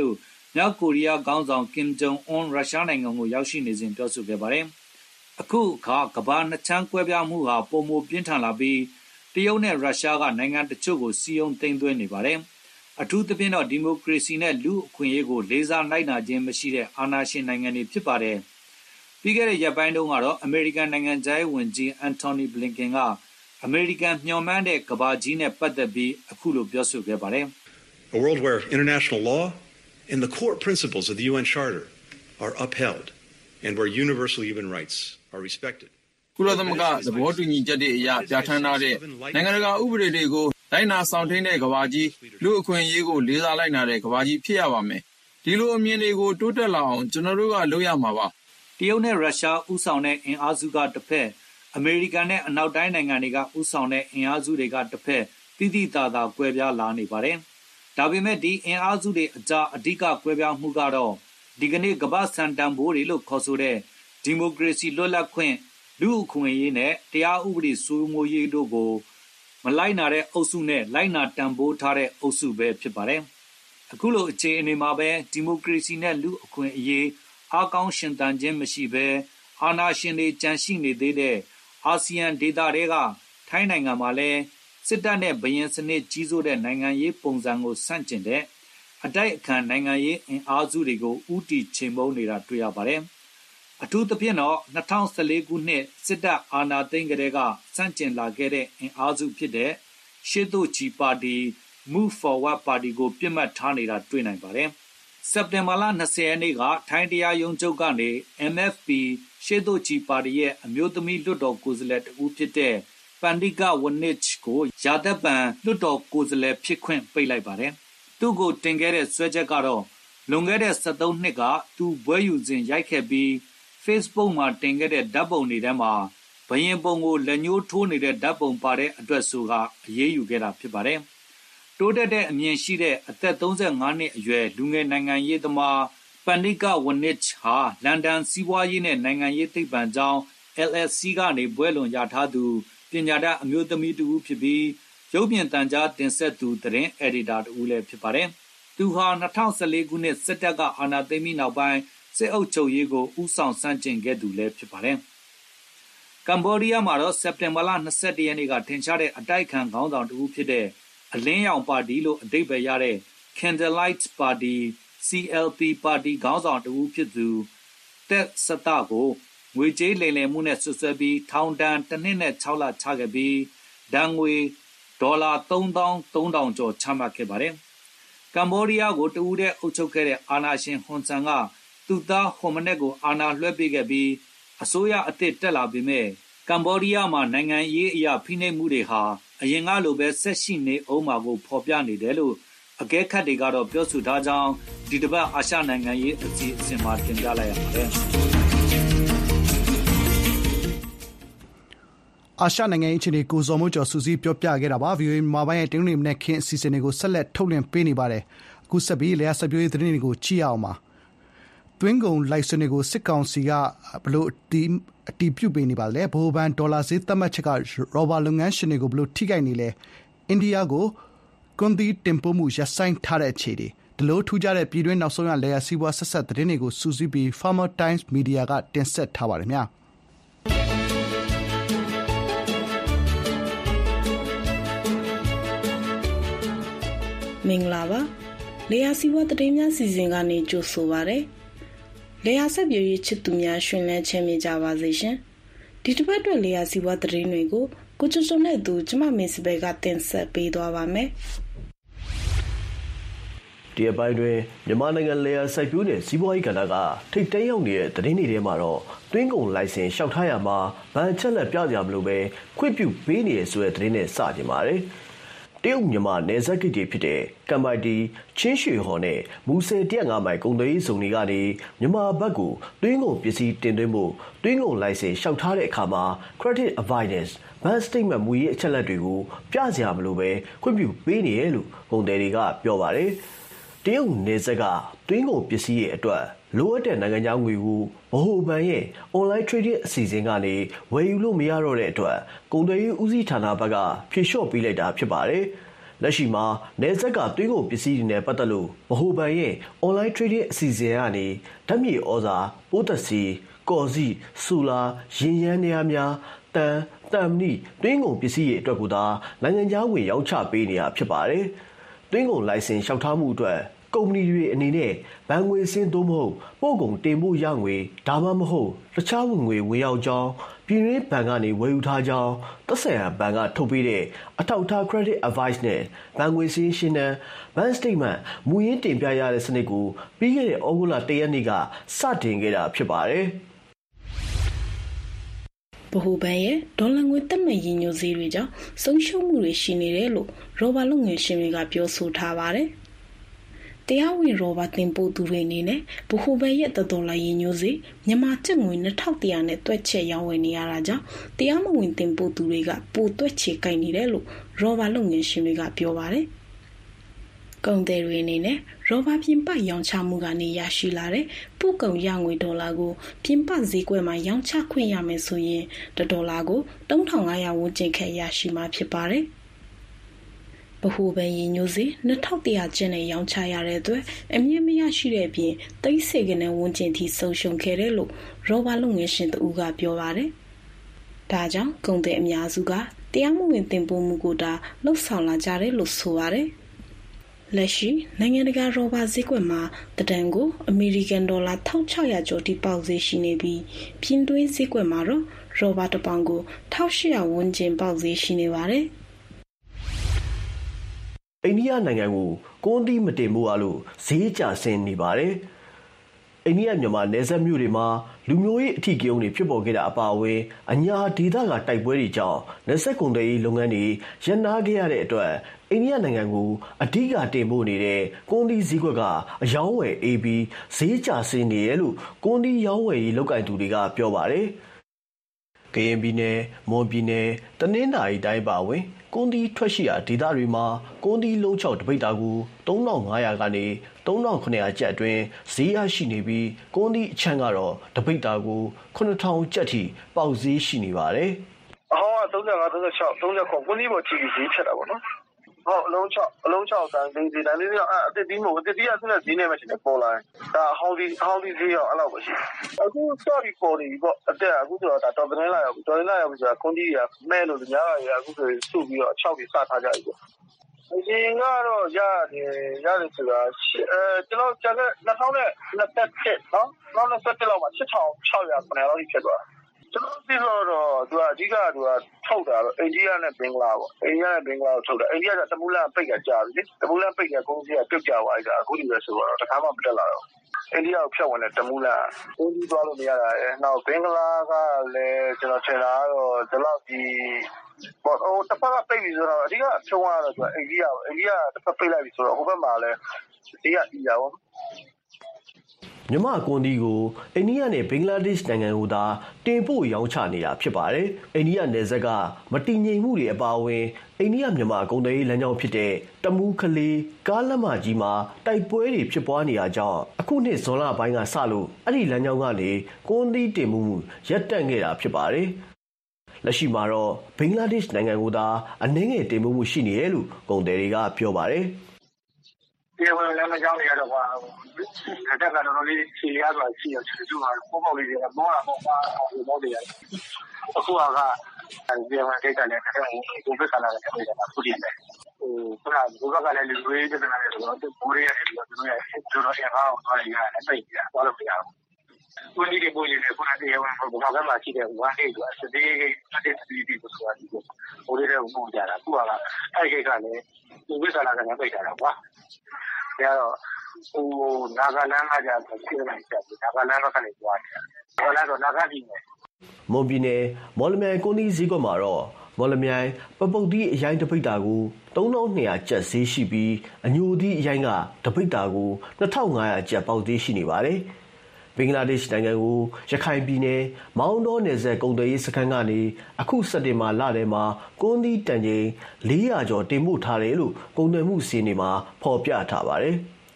မြောက်ကိုရီးယားခေါင်းဆောင်ကင်ဂျုံအွန်ရုရှားနိုင်ငံကိုရောက်ရှိနေစဉ်ပြောဆိုခဲ့ပါတယ်။အခုအခါကမ္ဘာနှစ်ချမ်းကွဲပြားမှုဟာပုံမပြင်းထန်လာပြီးတရုတ်နဲ့ရုရှားကနိုင်ငံတချို့ကိုစီယုံသိမ်းသွင်းနေပါတယ်။အထူးသဖြင့်တော့ဒီမိုကရေစီနဲ့လူအခွင့်အရေးကိုလေးစားလိုက်နာခြင်းမရှိတဲ့အာဏာရှင်နိုင်ငံတွေဖြစ်ပါတယ်။ပြီးခဲ့တဲ့ရက်ပိုင်းတုန်းကတော့အမေရိကန်နိုင်ငံခြားရေးဝန်ကြီးအန်တိုနီဘလင်ကန်ကအမေရိကန်မျှော်မှန်းတဲ့ကမ္ဘာကြီးနဲ့ပတ်သက်ပြီးအခုလိုပြောဆိုခဲ့ပါတယ်။ A world where international law and the core principles of the U N Charter are upheld and where universal human rights are respected. ကုလသမဂ္ဂသဘောတူညီချက်တွေအရပြဋ္ဌာန်းထားတဲ့နိုင်ငံတကာဥပဒေတွေကိုလိုက်နာဆောင်ထိန်းတဲ့ကမ္ဘာကြီးလူအခွင့်အရေးကိုလေးစားလိုက်နာတဲ့ကမ္ဘာကြီးဖြစ်ရပါမယ်။ဒီလိုအမြင်တွေကိုတိုးတက်လာအောင်ကျွန်တော်တို့ကလုပ်ရမှာပါ။တရုတ်နဲ့ရုရှားဥဆောင်တဲ့အင်အားစုကတစ်ဖက်အမေရိကန်နဲ့အနောက်တိုင်းနိုင်ငံတွေကဥဆောင်တဲ့အင်အားစုတွေကတစ်ဖက်တိတိတသာကွဲပြားလာနေပါတယ်။ဒါပေမဲ့ဒီအင်အားစုတွေအကြားအဓိကကွဲပြားမှုကတော့ဒီကနေ့ကမ္ဘာစံတန်ဖိုးတွေလို့ခေါ်ဆိုတဲ့ဒီမိုကရေစီလွတ်လပ်ခွင့်လူအခွင့်အရေးနဲ့တရားဥပဒေစိုးမိုးရေးတို့ကိုမလိုက်နာတဲ့အုပ်စုနဲ့လိုက်နာတန်ဖိုးထားတဲ့အုပ်စုပဲဖြစ်ပါတယ်။အခုလိုအခြေအနေမှာပဲဒီမိုကရေစီနဲ့လူအခွင့်အရေးအားကောင်းရှင်သန်ခြင်းမရှိဘဲအာဏာရှင်တွေကြန့်ရှိနေသေးတဲ့အာဆီယံဒေသတွေကထိုင်းနိုင်ငံမှာလည်းစစ်တပ်နဲ့ဘရင်စနစ်ကြီးစိုးတဲ့နိုင်ငံရေးပုံစံကိုဆန့်ကျင်တဲ့အတိုက်အခံနိုင်ငံရေးအင်အားစုတွေကိုဥတီချိန်မုံနေတာတွေ့ရပါတယ်။အထူးသဖြင့်တော့၂၀၁၄ခုနှစ်စစ်တပ်အာဏာသိမ်းကလေးကစန့်ကျင်လာခဲ့တဲ့အင်အားစုဖြစ်တဲ့ရှေ့သို့ချီပါတီ Move Forward ပါတီကိုပြစ်မှတ်ထားနေတာတွေ့နိုင်ပါတယ်။စက်တင်ဘာလ၂၀ရက်နေ့ကထိုင်းတရားရုံးချုပ်ကနေ M F P ရှေ့သို့ချီပါတီရဲ့အမျိုးသမီးလွှတ်တော်ကိုယ်စားလှယ်တဦးဖြစ်တဲ့ပန္တိကဝနစ်ကိုရာသက်ပံလွှတ်တော်ကိုယ်စားလှယ်ဖြစ်ခွင့်ပိတ်လိုက်ပါတယ်။သူ့ကိုတင်ခဲ့တဲ့ဆွဲချက်ကတော့လွန်ခဲ့တဲ့၁၃နှစ်ကသူဘွဲယူစဉ်ရိုက်ခဲ့ပြီး Facebook မှာတင်ခဲ့တဲ့ဓာတ်ပုံတွေထဲမှာဘရင်ပုံကိုလက်ညှိုးထိုးနေတဲ့ဓာတ်ပုံပါတဲ့အတွက်ဆိုကအရေးယူခဲ့တာဖြစ်ပါတယ်။တိုးတက်တဲ့အမြင်ရှိတဲ့အသက်၃၅နှစ်အရွယ်လူငယ်နိုင်ငံရေးသမားပန္တိကဝနစ်ဟာလန်ဒန်စီးပွားရေးနဲ့နိုင်ငံရေးသိပ္ပံကျောင်း L S C ကနေဘွဲလွန်ရထားသူပညာတတ်အမျိုးသမီးတူဖြစ်ပြီးရုပ်မြင်သံကြားတင်ဆက်သူသတင်းအယ်ဒီတာတူလည်းဖြစ်ပါတယ်။သူဟာ၂၀၁၄ခုနှစ်စစ်တပ်ကအာဏာသိမ်းပြီးနောက်ပိုင်းစစ်အုပ်ချုပ်ရေးကိုဥဆောင်ဆန့်ကျင်ခဲ့သူလည်းဖြစ်ပါတယ်။ကမ္ဘောဒီးယားမှာတော့စက်တင်ဘာလ၂၁ရက်နေ့ကထင်ရှားတဲ့အတိုက်ခံခေါင်းဆောင်တူဖြစ်တဲ့အလင်းရောင်ပါတီလို့အဓိပ္ပာယ်ရတဲ့ Candlelight Party C L P ပါတီခေါင်းဆောင်တူဖြစ်သူတက်စတာကိုငွေကြေးလိမ်လည်မှုနဲ့ဆွဆွဲပြီးထောင်ဒဏ်တစ်နှစ်နဲ့၆လချခဲ့ပြီးဒဏ်ငွေဒေါ်လာသုံးသောင်းသုံးထောင်ကျော်ချမှတ်ခဲ့ပါတယ်။ကမ္ဘောဒီးယားကိုတဦးတဲ့အုပ်ချုပ်ခဲ့တဲ့အာဏာရှင်ဟွန်ဆန်ကသူ့သားဟွန်မနက်ကိုအာဏာလွှဲပေးခဲ့ပြီးအစိုးရအသစ်တက်လာပေမဲ့ကမ္ဘောဒီးယားမှာနိုင်ငံရေးအရာဖိနှိပ်မှုတွေဟာအရင်ကလိုပဲဆက်ရှိနေအောင်မှာကိုဖော်ပြနေတယ်လို့အကဲခတ်တွေကတော့ပြောဆိုထားကြောင်းဒီတစ်ပတ်အာရှနိုင်ငံရေးအစီအစဉ်မှာတင်ပြလိုက်ရပါတယ်။အာရှနိုင်ငံရေးအခြေအနေကိုဇော်မိုးကျော်စူးစီးပြောပြခဲ့တာပါ ဗီအိုအေ မြန်မာပိုင်းရဲ့တင်းနှင်းနဲ့ခင်းအစီအစဉ်တွေကိုဆက်လက်ထုတ်လွှင့်ပေးနေပါတယ်အခုဆက်ပြီးလျှက်စပြည့်သတင်းတွေကိုကြည့်အောင်ပါတွင်းကုန်လိုက်စင်တွေကိုစစ်ကောင်စီကဘလို့အတီးအတီးပြုတ်ပေးနေပါလဲဘိုးဘန်ဒေါ်လာဈေးသတ်မှတ်ချက်ကရောဘာလုပ်ငန်းရှင်တွေကိုဘလို့ထိခိုက်နေလဲအိန္ဒိယကိုကွန်ဒီတင်ပို့မှုရပ်ဆိုင်းထားတဲ့အခြေအနေဒီလိုထူးခြားတဲ့ပြည်တွင်းနောက်ဆုံးရလေယာစီးပွားဆက်ဆက်သတင်းတွေကိုစူးစီးပြီး Farmer Times Media ကတင်ဆက်ထားပါတယ်များမင်္ဂလာပါလေယာစီးပွားသတင်းများစီစဉ်ကနေကြိုဆိုပါရစေလေယာဆက်ပြည့်ရေးချစ်သူများရှင်လန်းချမ်းမြေကြပါစေရှင်ဒီတစ်ပတ်အတွက်လေယာစီးပွားသတင်းတွေကိုကိုချွတ်ချွတ်နဲ့သူကျမမင်းစပယ်ကတင်ဆက်ပေးသွားပါမယ်ဒီအပိုင်းတွင်မြန်မာနိုင်ငံလေယာစိုက်ပျိုးတဲ့စီးပွားရေးကဏ္ဍကထိပ်တန်းရောက်နေတဲ့သတင်းတွေထဲမှာတော့တွင်းကုန်လိုင်စင်လျှောက်ထားရမှာဗန်ချက်လက်ပြကြမလို့ပဲခွင့်ပြုပေးနေရဆိုတဲ့သတင်းနဲ့စကြင်ပါတယ်တရုတ်မြန်မာနယ်စပ်ဂိတ်တွေဖြစ်တဲ့ကမ်ပိုင်တီချင်းရွှေဟော်နဲ့မူဆယ်၁၀၅မိုင်ကုန်သွယ်ရေးဇုံတွေကနေမြန်မာဘက်ကိုတွင်းကုန်ပစ္စည်းတင်သွင်းဖို့တွင်းကုန်လိုင်စင်လျှောက်ထားတဲ့အခါမှာ credit avoidance bank statement မူရေးအချက်လက်တွေကိုပြစရာမလိုပဲခွင့်ပြုပေးနေရလို့ကုန်သည်တွေကပြောပါတယ်တရုတ်နယ်စပ်ကတွင်းကုန်ပစ္စည်းရဲ့အတွက်လိုအပ်တဲ့နိုင်ငံခြားငွေကိုဗဟိုဘဏ်ရဲ့ online trading အစီအစဉ်ကနေဝယ်ယူလို့မရတော့တဲ့အတွက်ကုန်သွယ်ရေးဦးစီးဌာနဘက်ကဖြေလျှော့ပေးလိုက်တာဖြစ်ပါတယ်။လက်ရှိမှာနယ်စပ်ကသွေးကုန်ပစ္စည်းတွေနဲ့ပတ်သက်လို့ဗဟိုဘဏ်ရဲ့ online trading အစီအစဉ်ကနေဓာတ်မြေဩဇာပိုးသက်စီကော်စီဆူလာရင်ရမ်းများများတန်တမ်နီသွေးကုန်ပစ္စည်းတွေအတွက်ကိုသာနိုင်ငံခြားဝင်ရောင်းချပေးနေတာဖြစ်ပါတယ်သွေးကုန်လိုင်စင်လျှောက်ထားမှုအတွက်ကုမ္ပဏီတွေအနေနဲ့ဘဏ်ငွေစင်းသို့မဟုတ်ပို့ကုန်တင်ပို့ရငွေဒါမှမဟုတ်တခြားဝင်ငွေဝင်ရောက်ကြောင်းပြည်တွင်းဘဏ်ကနေဝယ်ယူထားကြောင်းသက်ဆိုင်ရာဘဏ်ကထုတ်ပေးတဲ့အထောက်အထား credit advice နဲ့ဘဏ်ငွေစင်းရှင်းတမ်း bank statement မူရင်းတင်ပြရတဲ့စနစ်ကိုပြီးခဲ့တဲ့ဩဂုတ်လတရက်နေ့ကစတင်ခဲ့တာဖြစ်ပါတယ်ဗဟိုဘဏ်ရဲ့ဒေါ်လာငွေတက်မဲ့ရည်ညွှန်းဈေးတွေကြောင့်ဆုံးရှုံးမှုတွေရှိနေတယ်လို့ရောဘာလုပ်ငန်းရှင်တွေကပြောဆိုထားပါတယ်။တရားဝင်ရောဘာတင်ပို့သူတွေအနေနဲ့ဗဟိုဘဏ်ရဲ့ဒေါ်လာရည်ညွှန်းဈေးမြန်မာကျပ်ငွေနှစ်ထောင်တရာနဲ့တွက်ချက်ရောင်းဝယ်နေရတာကြောင့်တရားမဝင်တင်ပို့သူတွေကပိုတွက်ချေကိုက်နေတယ်လို့ရောဘာလုပ်ငန်းရှင်တွေကပြောပါတယ်။ကုန်သည်တွေအနေနဲ့ရောဘာပြင်ပရောင်းချမှုကနေရရှိလာတဲ့ပို့ကုန်ရငွေဒေါ်လာကိုပြင်ပဈေးကွက်မှာရောင်းချခွင့်ရမယ်ဆိုရင်ဒေါ်လာကိုသုံးထောင်ငါးရာဝန်းကျင်ခန့်ရရှိမှာဖြစ်ပါတယ်။ဗဟိုဘဏ်ရည်ညွှန်းဈေးနှစ်ထောင်တရာကျပ်နဲ့ရောင်းချရတဲ့အတွက်အမြင့်မရရှိတဲ့အပြင်သိန်းစေကနေဝန်းကျင်ထိဆုံးရှုံးခဲ့တယ်လို့ရောဘာလုပ်ငန်းရှင်တဦးကပြောပါတယ်။ဒါကြောင့်ကုန်သည်အများစုကတရားမဝင်တင်ပို့မှုကိုဒါလှုပ်ဆောင်လာကြတယ်လို့ဆိုပါတယ်။လက်ရှိနိုင်ငံတကာရောဘာဈေးကွက်မှာတတန်ကိုအမေရိကန်ဒေါ်လာတစ်ထောင်ခြောက်ရာကျော်ထိပေါက်ဈေးရှိနေပြီးပြင်တွင်းဈေးကွက်မှာတော့ရောဘာတစ်ပေါင်ကိုတစ်ထောင်ရှစ်ရာဝန်းကျင်ပေါက်ဈေးရှိနေပါတယ်။အိန္ဒိယနိုင်ငံကိုကွန်တီမတင်ဖို့အလို့ဈေးကျဆင်းနေပါတယ်။အိန္ဒိယမြန်မာနယ်စပ်မြို့တွေမှာလူမျိုးရေးအထီးကျုံတွေဖြစ်ပေါ်ခဲ့တာအပါအဝင်အညာဒေသကတိုက်ပွဲတွေကြောင့်နယ်စပ်ကုန်သွယ်ရေးလုပ်ငန်းတွေရပ်နားခဲ့ရတဲ့အတွက်အိန္ဒိယနိုင်ငံကိုအဓိကတင်ပို့နေတဲ့ကွန်တီဈေးကွက်ကအယောင်းဝယ်အေးပြီးဈေးကျဆင်းနေရလို့ကွန်တီရောင်းဝယ်ရေးလုပ်ကိုင်သူတွေကပြောပါတယ်။ကရင်ပြည်နယ်မွန်ပြည်နယ်တနင်္သာရီတိုင်းပါဝင်ကွန်တီထွက်ရှိရာဒေသတွေမှာကွန်တီလုံးချောက်တပိတ်တာကိုသုံးထောင်ငါးရာကနေသုံးထောင်ခုနှစ်ရာကျပ်အတွင်းဈေးရရှိနေပြီးကွန်တီအချမ်းကတော့တပိတ်တာကိုခုနှစ်ထောင်ကျပ်ထိပေါက်ဈေးရှိနေပါတယ်။အဟောင်းကသုံးဆယ်ငါး သုံးဆယ်ခြောက် သုံးဆယ်ခုနှစ်ကွန်တီပေါ်ကြည့်ပြီးဈေးဖြတ်တာပေါ့နော်။ဟုတ်အလုံး၆အလုံး၆တန်သိန်းဈေးတန်လေးရောအတစ်တီးမဟုတ်အတစ်တီးကသူ့နဲ့ဈေးနဲ့ပဲရှိနေပေါ်လာ။ဒါအဟောင်းဒီအဟောင်းဒီဈေးရောအဲ့လောက်ပဲရှိ။အခု sorry ပေါ်နေပြီပေါ့အတက်အခုဆိုတော့ဒါတော်တင်းလာရောက်တော်တင်းလာရောက်ဆိုတာကွန်တီကမဲလို့ညကရအခုဆိုစုပြီးတော့၆ပြီးစထားကြပြီပေါ့။အရင်ကတော့ရတယ်ရတယ်ဆိုတာအဲကျွန်တော်ကျန်တဲ့၂၀၂၁နော်နောက်၂၁လောက်မှာရှစ်ထောင်ခြောက်ရာခုနှစ်လောက်ဖြစ်သွားကျွန်တော်သိလို့တော့သူကအဓိကသူကထုတ်တာတော့အိန္ဒိယနဲ့ဘင်္ဂလားပေါ့အိန္ဒိယနဲ့ဘင်္ဂလားကိုထုတ်တာအိန္ဒိယကတမူလပိတ်ကကြာပြီလေတမူလပိတ်ကကုန်စည်ကပြုတ်ကြသွားပြီအခုဒီပဲဆိုတော့တခါမှမတက်လာတော့အိန္ဒိယကိုဖြတ်ဝင်တဲ့တမူလကုန်စည်သွားလို့မရတာရဲ့နောက်ဘင်္ဂလားကလည်းကျွန်တော်ထင်တာကတော့ဒီလောက်ဒီပေါ့ဟိုတစ်ဖက်ကပိတ်ပြီဆိုတော့အဓိကဖြုံးရတော့သူအိန္ဒိယအိန္ဒိယတစ်ဖက်ပိတ်လိုက်ပြီဆိုတော့ဟိုဘက်မှာလည်းဒီကအီးရပါမြန်မာကွန်တီကိုအိန္ဒိယနဲ့ဘင်္ဂလားဒေ့ရှ်နိုင်ငံကိုသာတင်ပို့ရောင်းချနေတာဖြစ်ပါတယ်။အိန္ဒိယနယ်စပ်ကမတည်ငြိမ်မှုတွေအပါအဝင်အိန္ဒိယမြန်မာကုန်သွယ်ရေးလမ်းကြောင်းဖြစ်တဲ့တမူးခလေးကားလမ်းမကြီးမှာတိုက်ပွဲတွေဖြစ်ပွားနေတာကြောင့်အခုနှစ်ဇွန်လပိုင်းကစလို့အဲ့ဒီလမ်းကြောင်းကနေကွန်တီတင်မှုရပ်တန့်ခဲ့တာဖြစ်ပါတယ်။လက်ရှိမှာတော့ဘင်္ဂလားဒေ့ရှ်နိုင်ငံကိုသာအနှင်းငယ်တင်မှုရှိနေတယ်လို့ကုန်သည်တွေကပြောပါတယ်။ဒီဝင်လည်းမကြောက်နေရတော့ကွာတက်ကတော့တော်တော်လေးခြေရသွားရှိရချူချူမှာပုံပေါက်လေးတွေကမောတာပေါ့ကွာဟိုမောတယ်ရအခုကဒီဝင်ကိစ္စလည်းတစ်ခါကိုဘက်ကလာတယ်ပြောတာခုတည်းပဲဟိုခုနကဘုဘကလည်းလူတွေပြဿနာတွေဆိုတော့ဘူရီရတယ်ပြီးတော့သူတို့ရဲ့ကျွန်တော်အင်အားကိုသွားရရတယ်ပိတ်ပြသွားလို့မရဘူးခုဒီဒီပုံရင်းနဲ့ခုနကတရားဝင်ဘုဘကမှရှိတဲ့ဝမ်းလေးဆိုတာစတေးကိစ္စစတေးဒီကိုဆိုတာဒီကိုဟိုလေးတွေပုံကြတာခုကအဲ့ကိစ္စလည်းသူဘက်ကလာတယ်ပိတ်တာကွာကျတော့ဟိုနာဂလန်ကကြာဖြစ်နေတယ်နာဂလန်ကနေကြွားတယ်ဘာလဲတော့နာဂပြည်နယ်မွန်ပြည်နယ်မော်လမြိုင်ကွန်တီဈေးကွက်မှာတော့မော်လမြိုင်ပပုတ်တီအရိုင်းတပိတ်တာကိုသုံးထောင်နှစ်ရာကျပ်ဈေးရှိပြီးအညိုတီအရိုင်းကတပိတ်တာကိုနှစ်ထောင်ငါးရာကျပ်ပေါက်ဈေးရှိနေပါတယ်ဘင်္ဂလားဒေ့ရှ်နိုင်ငံကိုရခိုင်ပြည်နယ်မောင်းတောနယ်စပ်ကုန်သွယ်ရေးစခန်းကနေအခုစက်တင်ဘာလထဲမှာကွန်တီတန်ချိန်လေးရာကျော်တင်ပို့ထားတယ်လို့ကုန်သွယ်မှုစီးနေမှာဖော်ပြထားပါတယ်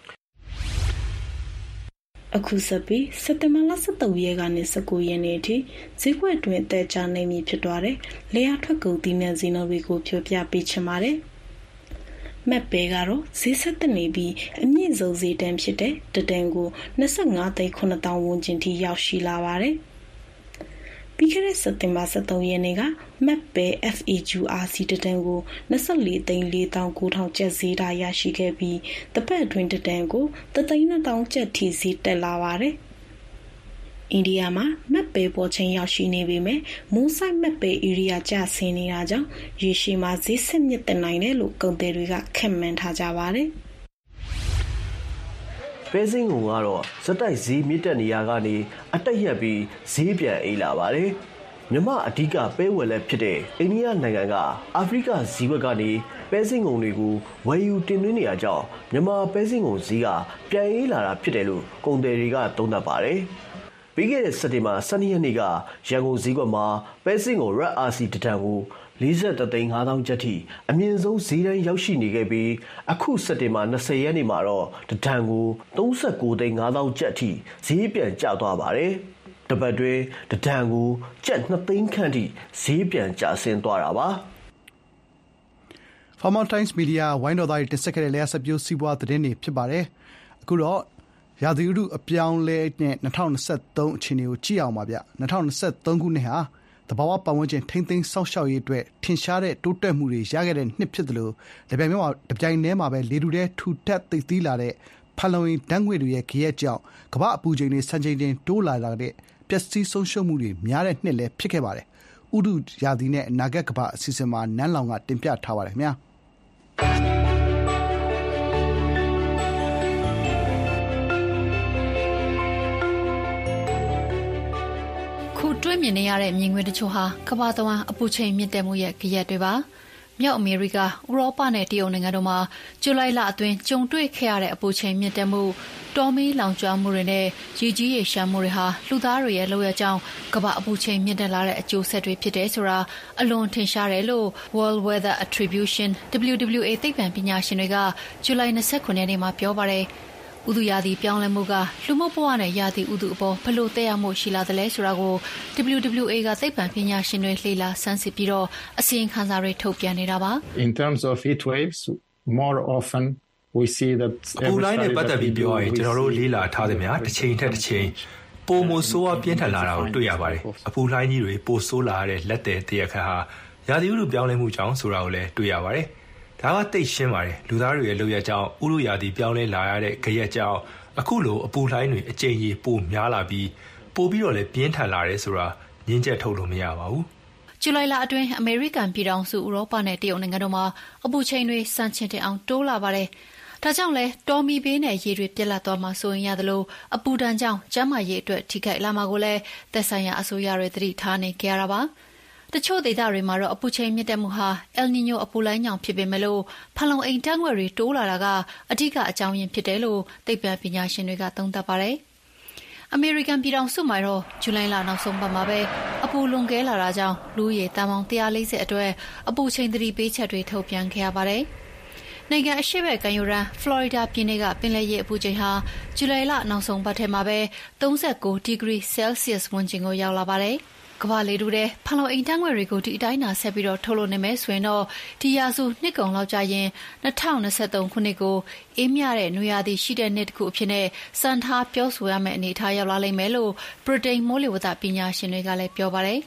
အခုစပီစက်တင်ဘာလ၁၃ရက်ကနေ၁၉ရက်နေ့ထိဈေးကွက်တွင်အသက်ချနေမည်ဖြစ်သွားတဲ့လေယာထွက်ကုန်သီးနှံဈေးနှုန်းတွေကိုပြောပြပေးချင်ပါတယ်။မမက်ပဲကတော့ဈေးဆက်တက်နေပြီးအမြင့်ဆုံးဈေးတန်းဖြစ်တဲ့တတန်ကို25သိန်း9တောင်ဝန်းကျင်ထိရောက်ရှိလာပါတယ်။ပြီးခဲ့တဲ့စက်တင်ဘာ13ရက်နေ့ကမက်ပဲ F A Q R C တတန်ကို24သိန်း4တောင်9ထောင်ကျပ်ဈေးထားရရှိခဲ့ပြီးတပတ်အတွင်းတတန်ကို3သိန်း2တောင်ကျပ်ထိဈေးတက်လာပါတယ်။အိန္ဒိယမှာမက်ပဲပေါ်ချိန်ရောက်ရှိနေပေမဲ့မိုးဆိုင်မက်ပဲဧရိယာကျဆင်းနေတာကြောင့်ရေရှည်မှာဈေးဆက်မြင့်တက်နိုင်တယ်လို့ကုန်သည်တွေကခန့်မှန်းထားကြပါတယ်။ပဲစင်းကုန်ကတော့စက်တိုက်ဈေးမြင့်တက်နေရကနေအတက်ရက်ပြီးဈေးပြန်အေးလာပါတယ်။မြမအဓိကပဲဝယ်လက်ဖြစ်တဲ့အိန္ဒိယနိုင်ငံကအာဖရိကဈေးဘက်ကနေပဲစင်းကုန်တွေကိုဝယ်ယူတင်သွင်းနေရကြောင်းမြမပဲစင်းကုန်ဈေးကပြန်အေးလာတာဖြစ်တယ်လို့ကုန်သည်တွေကသုံးသပ်ပါတယ်။ပြီးခဲ့တဲ့စက်တင်ဘာ12ရက်နေ့ကရန်ကုန်ဈေးကွက်မှာပဲစင်းကို Red R C တတန်ကို41သိန်း5သောင်းကျပ်ထိအမြင့်ဆုံးဈေးတန်းရောက်ရှိနေခဲ့ပြီးအခုစက်တင်ဘာ20ရက်နေ့မှာတော့တတန်ကို39သိန်း5သောင်းကျပ်ထိဈေးပြန်ကျသွားပါတယ်။တပတ်တွင်တတန်ကိုကျပ်2သိန်းခန့်ထိဈေးပြန်ကျဆင်းသွားတာပါ။ Farmer Times Media ဝိုင်းတော်သားတွေတင်ဆက်ခဲ့တဲ့လျှက်စပြိုးစီးပွားသတင်းတွေဖြစ်ပါတယ်။အခုတော့ရာသီဥတုအပြောင်းလဲနဲ့၂၀၂၃အခြေအနေကိုကြည့်အောင်ပါဗျ။၂၀၂၃ခုနှစ်ဟာသဘာဝပတ်ဝန်းကျင်ထိန်းသိမ်းစောင့်ရှောက်ရေးအတွက်ထင်ရှားတဲ့တိုးတက်မှုတွေရခဲ့တဲ့နှစ်ဖြစ်တယ်လို့တပြိုင်တည်းမှာတပြိုင်တည်းမှာပဲလေထုထဲထူထပ်သိပ်သီးလာတဲ့ဖန်လုံအိမ်ဓာတ်ငွေ့တွေရဲ့ဂယက်ကြောင့်ကမ္ဘာအပူချိန်တွေစံချိန်တင်တိုးလာတဲ့ပျက်စီးဆုံးရှုံးမှုတွေများတဲ့နှစ်လည်းဖြစ်ခဲ့ပါတယ်။ဥတုရာသီနဲ့အနာဂတ်ကမ္ဘာအစီအစဉ်မှာနန်းလောင်ကတင်ပြထားပါတယ်ခင်ဗျာ။တွင်းမြင်နေရတဲ့မြင်ကွင်းတချို့ဟာကမ္ဘာတဝန်းအပူချိန်မြင့်တက်မှုရဲ့ကြရက်တွေပါမြောက်အမေရိကဥရောပနဲ့တရုတ်နိုင်ငံတို့မှာဇူလိုင်လအတွင်းကြုံတွေ့ခဲ့ရတဲ့အပူချိန်မြင့်တက်မှုတော်မီလောင်ကျွမ်းမှုတွေနဲ့ရေကြီးရေရှမ်းမှုတွေဟာလူသားတွေရဲ့လုပ်ရကြောင်းကမ္ဘာအပူချိန်မြင့်တက်လာတဲ့အကျိုးဆက်တွေဖြစ်တယ်ဆိုတာအလွန်ထင်ရှားတယ်လို့ World Weather Attribution W W A သိပ္ပံပညာရှင်တွေကဇူလိုင်၂၉ရက်နေ့မှာပြောပါတယ်ဥတုရာသီပြောင်းလဲမှုကလူမှုဘဝနဲ့ရာသီဥတုအပေါ်ဘယ်လိုသက်ရောက်မှုရှိလာသလဲဆိုတာကို W W A ကသိပ္ပံပညာရှင်တွေလေ့လာဆန်းစစ်ပြီးတော့အစီရင်ခံစာတွေထုတ်ပြန်နေတာပါ In terms of heat waves more often we see that အပူလိုင်းနဲ့ပတ်သက်ပြီးပြောရရင်ကျွန်တော်တို့လေ့လာထားသမျှတစ်ချိန်ထက်တစ်ချိန်ပိုမိုဆိုးဝါးပြင်းထန်လာတာကိုတွေ့ရပါတယ်အပူလိုင်းကြီးတွေပိုဆိုးလာတဲ့လက်သည်တရက်ခါဟာရာသီဥတုပြောင်းလဲမှုကြောင့်ဆိုတာကိုလည်းတွေ့ရပါတယ်ဒါကတိတ်ရှင်းပါတယ်လူသားတွေရဲ့လုပ်ရကြောင်းဥရုရာသီပြောင်းလဲလာရတဲ့ကြရက်ကြောင်းအခုလိုအပူလှိုင်းတွေအကြိမ်ကြီးပိုများလာပြီးပိုပြီးတော့လည်းပြင်းထန်လာတယ်ဆိုတာညင်းချက်ထုတ်လို့မရပါဘူးဇူလိုင်လအတွင်းအမေရိကန်ပြည်ထောင်စုဥရောပနဲ့တရုတ်နိုင်ငံတို့မှာအပူချိန်တွေစံချိန်တင်အောင်တိုးလာပါတယ်ဒါကြောင့်လဲတော်မီဘေးနဲ့ရေတွေပြက်လက်သွားမှဆိုရင်ရတယ်လို့အပူဒဏ်ကြောင့်ကျန်းမာရေးအတွက်ထိခိုက်လာမှာကိုလည်းသက်ဆိုင်ရာအစိုးရတွေသတိထားနေကြရတာပါတချို့ဒေသတွေမှာတော့အပူချိန်မြင့်တက်မှုဟာ El Niño အပူလိုင်းကြောင့်ဖြစ်ပေမဲ့လို့ဖန်လုံအိမ်ဓာတ်ငွေ့တွေတိုးလာတာကအဓိကအကြောင်းရင်းဖြစ်တယ်လို့သိပ္ပံပညာရှင်တွေကသုံးသပ်ပါတယ်။အမေရိကန်ပြည်ထောင်စုမှာတော့ဇူလိုင်လနောက်ဆုံးပတ်မှာပဲအပူလွန်ကဲလာတာကြောင့်လူရေတန်ပေါင်းone hundred fortyအတွက်အပူချိန်သတိပေးချက်တွေထုတ်ပြန်ခဲ့ရပါတယ်။နိုင်ငံအရှေ့ဘက်ကမ်းရိုးတန်းဖလော်ရီဒါပြည်နယ်ကပင်လယ်ရေအပူချိန်ဟာဇူလိုင်လနောက်ဆုံးပတ်ထဲမှာပဲthirty-nine ဒီဂရီဆဲလ်ဆီးယပ်စ်ဝန်းကျင်ကိုရောက်လာပါတယ်။ကမ္ဘာလေထုထဲဖန်လုံအိမ်ဓာတ်ငွေ့တွေကိုဒီအတိုင်းသာဆက်ပြီးတော့ထုတ်လွှတ်နေမယ်ဆိုရင်တော့ဒီရာစုနှစ်ကုန်လောက်ကြာရင်၂၀၂၃ခုနှစ်ကိုအေးမြတဲ့နွေရာသီရှိတဲ့နှစ်တစ်ခုအဖြစ်နဲ့စံထားပြောဆိုရမယ့်အနေအထားရောက်လာလိမ့်မယ်လို့ဗြိတိန်မိုးလေဝသပညာရှင်တွေကလည်းပြောပါတယ်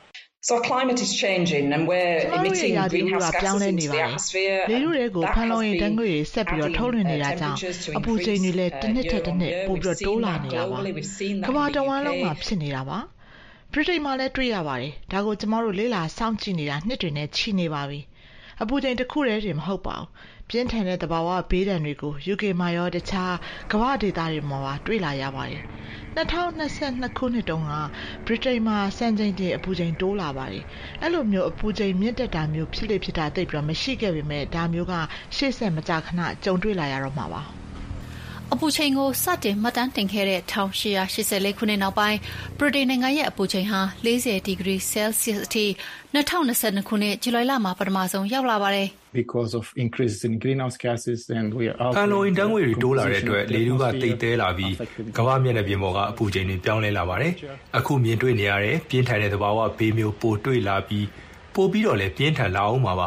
So our climate is changing and we're emitting greenhouse gases into the atmosphere. လေထုတွေကိုဖန်လုံအိမ်ဓာတ်ငွေ့တွေဆက်ပြီးတော့ထုတ်လွှင့်နေတာကြောင့်အပူချိန်တွေလည်းတစ်နှစ်ထက်တစ်နှစ်ပိုပြီးတော့တိုးလာနေတာပါကမ္ဘာတဝန်းလုံးမှာဖြစ်နေတာပါဗြိတိန်မှာလည်းတွေ့ရပါတယ်ဒါကိုကျမတို့လေ့လာစောင့်ကြည့်နေတာနှစ်တွေနဲ့ချီနေပါပြီအပူချိန်တစ်ခုတည်းတင်မဟုတ်ပါဘူးပြင်းထန်တဲ့သဘာဝဘေးဒဏ်တွေကို U K မှာရောတခြားကမ္ဘာဒေသတွေမှာပါတွေ့လာရပါတယ်၂၀၂၂ခုနှစ်တုန်းကဗြိတိန်မှာစံချိန်တင်အပူချိန်တိုးလာပါတယ်အဲ့လိုမျိုးအပူချိန်မြင့်တက်တာမျိုးဖြစ်လေဖြစ်တာသိပြီးတော့မရှိခဲ့ပေမဲ့ဒါမျိုးကရှေ့ဆက်မကြာခဏကြုံတွေ့လာရတော့မှာပါအပူချိန်ကိုစတင်မှတ်တမ်းတင်ခဲ့တဲ့eighteen eighty-fourခုနှစ်နောက်ပိုင်းဗြိတိန်နိုင်ငံရဲ့အပူချိန်ဟာfortyဒီဂရီဆဲလ်ဆီးယပ်စ်အထိtwenty twenty-twoခုနှစ်ဇူလိုင်လမှာပထမဆုံးရောက်လာပါတယ် because of increases in greenhouse gases and we are ဖန်လုံအိမ်ဓာတ်ငွေ့တွေတိုးလာတဲ့အတွက်လေထုကတိတ်တဲလာပြီးကမ္ဘာမျက်နှာပြင်ပေါ်ကအပူချိန်တွေပြောင်းလဲလာပါတယ်အခုမြင်တွေ့နေရတဲ့ပြင်းထန်တဲ့သဘာဝဘေးမျိုးပိုတွေ့လာပြီးပိုပြီးတော့လည်းပြင်းထန်လာအောင်ပါပါ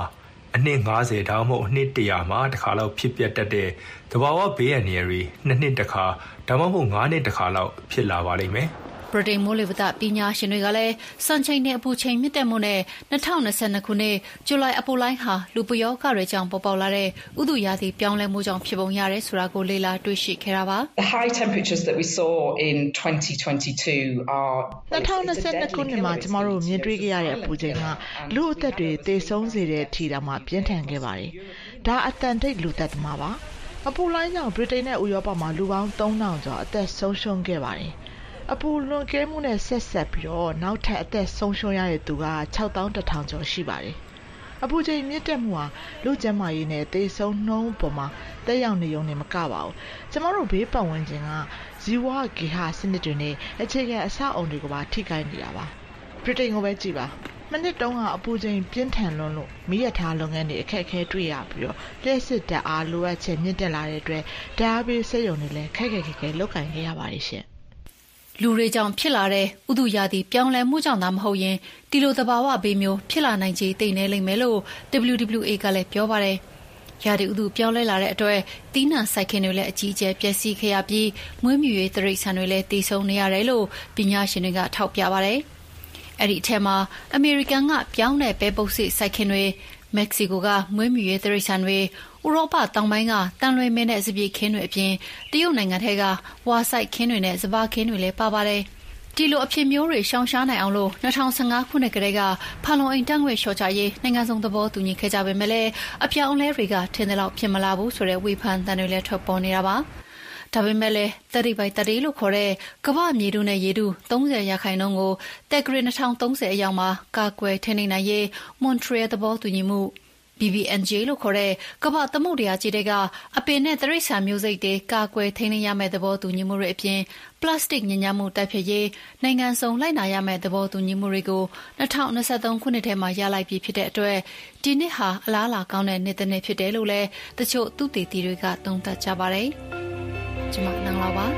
အနှစ်ငါးဆယ်ဒါမှမဟုတ်အနှစ်တစ်ရာမှာတစ်ခါလောက်ဖြစ်ပျက်တတ်တဲ့သဘာဝဘေးအန္တရာယ်တွေနှစ်နှစ်တစ်ခါဒါမှမဟုတ်ငါးနှစ်တစ်ခါလောက်ဖြစ်လာပါလိမ့်မယ်။ဗြိတိန်မိုးလေဝသပညာရှင်တွေကလည်းစံချိန်နဲ့အပူချိန်မြင့်တက်မှုနဲ့၂၀၂၂ခုနှစ်ဇူလိုင်အပူလိုင်းဟာလူပယောဂတွေကြောင့်ပေါ်ပေါက်လာတဲ့ဥတုရာသီပြောင်းလဲမှုကြောင့်ဖြစ်ပုံရတယ်ဆိုတာကိုလေ့လာတွေ့ရှိခဲ့တာပါ။ The high temperatures that we saw in twenty twenty-two are ၂၀၂၂ခုနှစ်မှာကျမတို့မြင်တွေ့ခဲ့ရတဲ့အပူချိန်ကလူအသက်တွေသေဆုံးစေတဲ့အထိတောင်မှပြင်းထန်ခဲ့ပါတယ်။ဒါအတန်ထိပ်လူသက်သမားပါ။အပူလိုင်းကြောင့်ဗြိတိန်နဲ့ဥရောပမှာလူပေါင်းသုံးထောင်ကျော်အသက်ဆုံးရှုံးခဲ့ပါတယ်။အပူလွန်ကဲမှုနဲ့ဆက်ဆက်ပြီးတော့နောက်ထပ်အသက်ဆုံးရှုံးရတဲ့သူက၆သောင်းတစ်ထောင်ကျော်ရှိပါတယ်။အပူချိန်မြင့်တက်မှုဟာလူကျန်းမာရေးနဲ့သေဆုံးနှုန်းပေါ်မှာတက်ရောက်နေုံနဲ့မကပါဘူး။ကျမတို့ဘေးပတ်ဝန်းကျင်ကဇီဝဂေဟစနစ်တွေနဲ့အခြေခံအဆောက်အုံတွေကိုပါထိခိုက်နေတာပါ။ဗြိတိန်ကိုပဲကြည့်ပါ။မနစ်တုန်းကအပူချိန်ပြင်းထန်လွန်းလို့မီးရထားလုပ်ငန်းတွေအခက်အခဲတွေ့ရပြီးတော့လျှက်စစ်ဓာတ်အားလိုအပ်ချက်မြင့်တက်လာတဲ့အတွက်ဓာတ်အားပေးစက်ရုံတွေလည်းခက်ခဲခဲခဲလုပ်ကင်ခဲ့ရပါတယ်ရှင်။လူတွေကြောင့်ဖြစ်လာတဲ့ဥတုရာသီပြောင်းလဲမှုကြောင့်သာမဟုတ်ရင်ဒီလိုသဘာဝဘေးမျိုးဖြစ်လာနိုင်ခြေသိနေလိမ့်မယ်လို့ W W A ကလည်းပြောပါတယ်။ရာသီဥတုပြောင်းလဲလာတဲ့အတွက်သီးနှံစိုက်ခင်းတွေလည်းအကြီးအကျယ်ပျက်စီးခဲ့ရပြီးမွေးမြူရေးတိရစ္ဆာန်တွေလည်းတည်ဆုံနေရတယ်လို့ပညာရှင်တွေကထောက်ပြပါတယ်။အဲ့ဒီအထက်မှာအမေရိကန်ကပြောင်းတဲ့ပဲပုတ်စစ်စိုက်ခင်းတွေမက္ကဆီကိုကမွေးမြူရေးတိရစ္ဆာန်တွေဥရောပတောင်ပိုင်းကတန်လွင်မင်းနဲ့စပည့်ခင်းတွေအပြင်တရုတ်နိုင်ငံထဲကဝါစိုက်ခင်းတွေနဲ့စပါးခင်းတွေလည်းပါပါတယ်။ဒီလိုအဖြစ်မျိုးတွေရှောင်ရှားနိုင်အောင်လို့၂၀၁၅ခုနှစ်ကတည်းကဖာလုံအိမ်တန်းငွေလျှော့ချရေးနိုင်ငံစုံသဘောတူညီခဲ့ကြပေမဲ့လည်းအပြောင်းအလဲတွေကထင်သလောက်ဖြစ်မလာဘူးဆိုတဲ့ဝေဖန်သံတွေလည်းထွက်ပေါ်နေတာပါ။ဒါပေမဲ့လည်းthirty by thirtyလို့ခေါ်တဲ့ကမ္ဘာမြေထုနဲ့ရေထုသုံးဆယ်ရာခိုင်နှုန်းကိုတက်ဂရစ်၂၀၃၀အရောက်မှာကာကွယ်ထိန်းသိမ်းနိုင်ရေးမွန်ထရီယယ်သဘောတူညီမှုB B N J လို့ခေါ်တဲ့ကမ္ဘာသမုဒ္ဒရာကြီးတွေကအပင်နဲ့တိရစ္ဆာန်မျိုးစိတ်တွေကာကွယ်ထိန်းသိမ်းရမယ့်သဘောတူညီမှုတွေအပြင်ပလတ်စတစ်ညစ်ညမ်းမှုတိုက်ဖျက်ရေးနိုင်ငံစုံလိုက်နာရမယ့်သဘောတူညီမှုတွေကို၂၀၂၃ခုနှစ်ထဲမှာရလိုက်ပြီဖြစ်တဲ့အတွက်ဒီနှစ်ဟာအလားအလာကောင်းတဲ့နှစ်တစ်နှစ်ဖြစ်တယ်လို့လည်းတချို့သုတေသီတွေကသုံးသပ်ကြပါတယ်။ကျွန်မနန်းလာပါ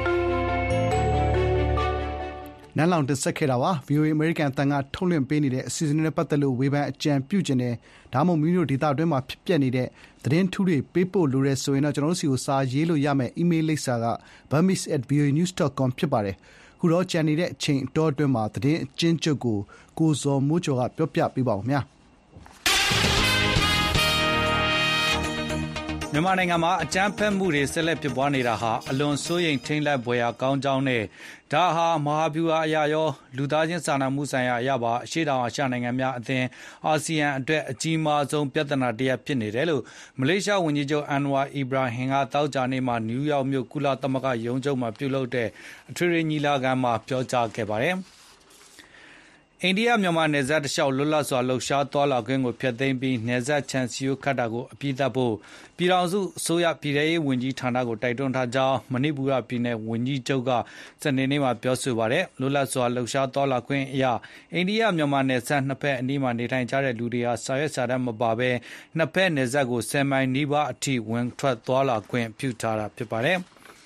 နန်းလောင်တင်ဆက်ခဲ့တာပါ V O A American အသံကထုတ်လွှင့်ပေးနေတဲ့အစီအစဉ်နဲ့ပတ်သက်လို့ဝေဖန်အကြံပြုခြင်းနဲ့ဒါမှမဟုတ်မိမိတို့ဒေတာအတွင်းမှာဖြစ်ပျက်နေတဲ့သတင်းထူးတွေပေးပို့လိုရဲဆိုရင်တော့ကျွန်တော်တို့စီကိုစာရေးလို့ရမယ်အီးမေးလ်လိပ်စာက burmese at voa news dot com ဖြစ်ပါတယ်ခုတော့ကြံနေတဲ့အချိန်အတောအတွင်းမှာသတင်းအကျဉ်းချုပ်ကိုကိုဇော်မိုးကျော်ကပြောပြပေးပါဦးခင်ဗျာမြန်မာနိုင်ငံမှာအကြမ်းဖက်မှုတွေဆက်လက်ဖြစ်ပွားနေတာဟာအလွန်စိုးရိမ်ထိတ်လန့်ဖွယ်ရာကောင်းကြောင်းနဲ့ဒါဟာမဟာဗျူဟာအရာရောလူသားချင်းစာနာမှုဆိုင်ရာအရာပါအရှေ့တောင်အာရှနိုင်ငံများအသင်းအာဆီယံအတွက်အကြီးမားဆုံးပြဿနာတစ်ရပ်ဖြစ်နေတယ်လို့မလေးရှားဝန်ကြီးချုပ်အန်ဝါအီဘရာဟင်ကတောက်ကြနေ့မှာနယူးယောက်မြို့ကုလသမဂ္ဂရုံးချုပ်မှာပြုလုပ်တဲ့အထွေထွေညီလာခံမှာပြောကြားခဲ့ပါတယ်။အိန္ဒိယမြန်မာနယ်စပ်တလျှောက်လွတ်လပ်စွာလှုပ်ရှားသွားလာခွင့်ကိုဖျက်သိမ်းပြီးနယ်စပ်ခြံစည်းရိုးခတ်တာကိုအပြည့်သတ်ဖို့ပြည်ထောင်စုအစိုးရပြည်ထရေးဝန်ကြီးဌာနကိုတိုက်တွန်းထားကြောင်းမဏိပူရပြည်နယ်ဝန်ကြီးချုပ်ကစနေနေ့မှာပြောဆိုပါတယ်လွတ်လပ်စွာလှုပ်ရှားသွားလာခွင့်အရအိန္ဒိယမြန်မာနယ်စပ်နှစ်ဖက်အနီးမှာနေထိုင်ကြတဲ့လူတွေဟာစာရွက်စာတမ်းမပါဘဲနှစ်ဖက်နယ်စပ်ကိုဆယ်မိုင်နီးပါးအထိဝင်ထွက်သွားလာခွင့်ပြုထားတာဖြစ်ပါတယ်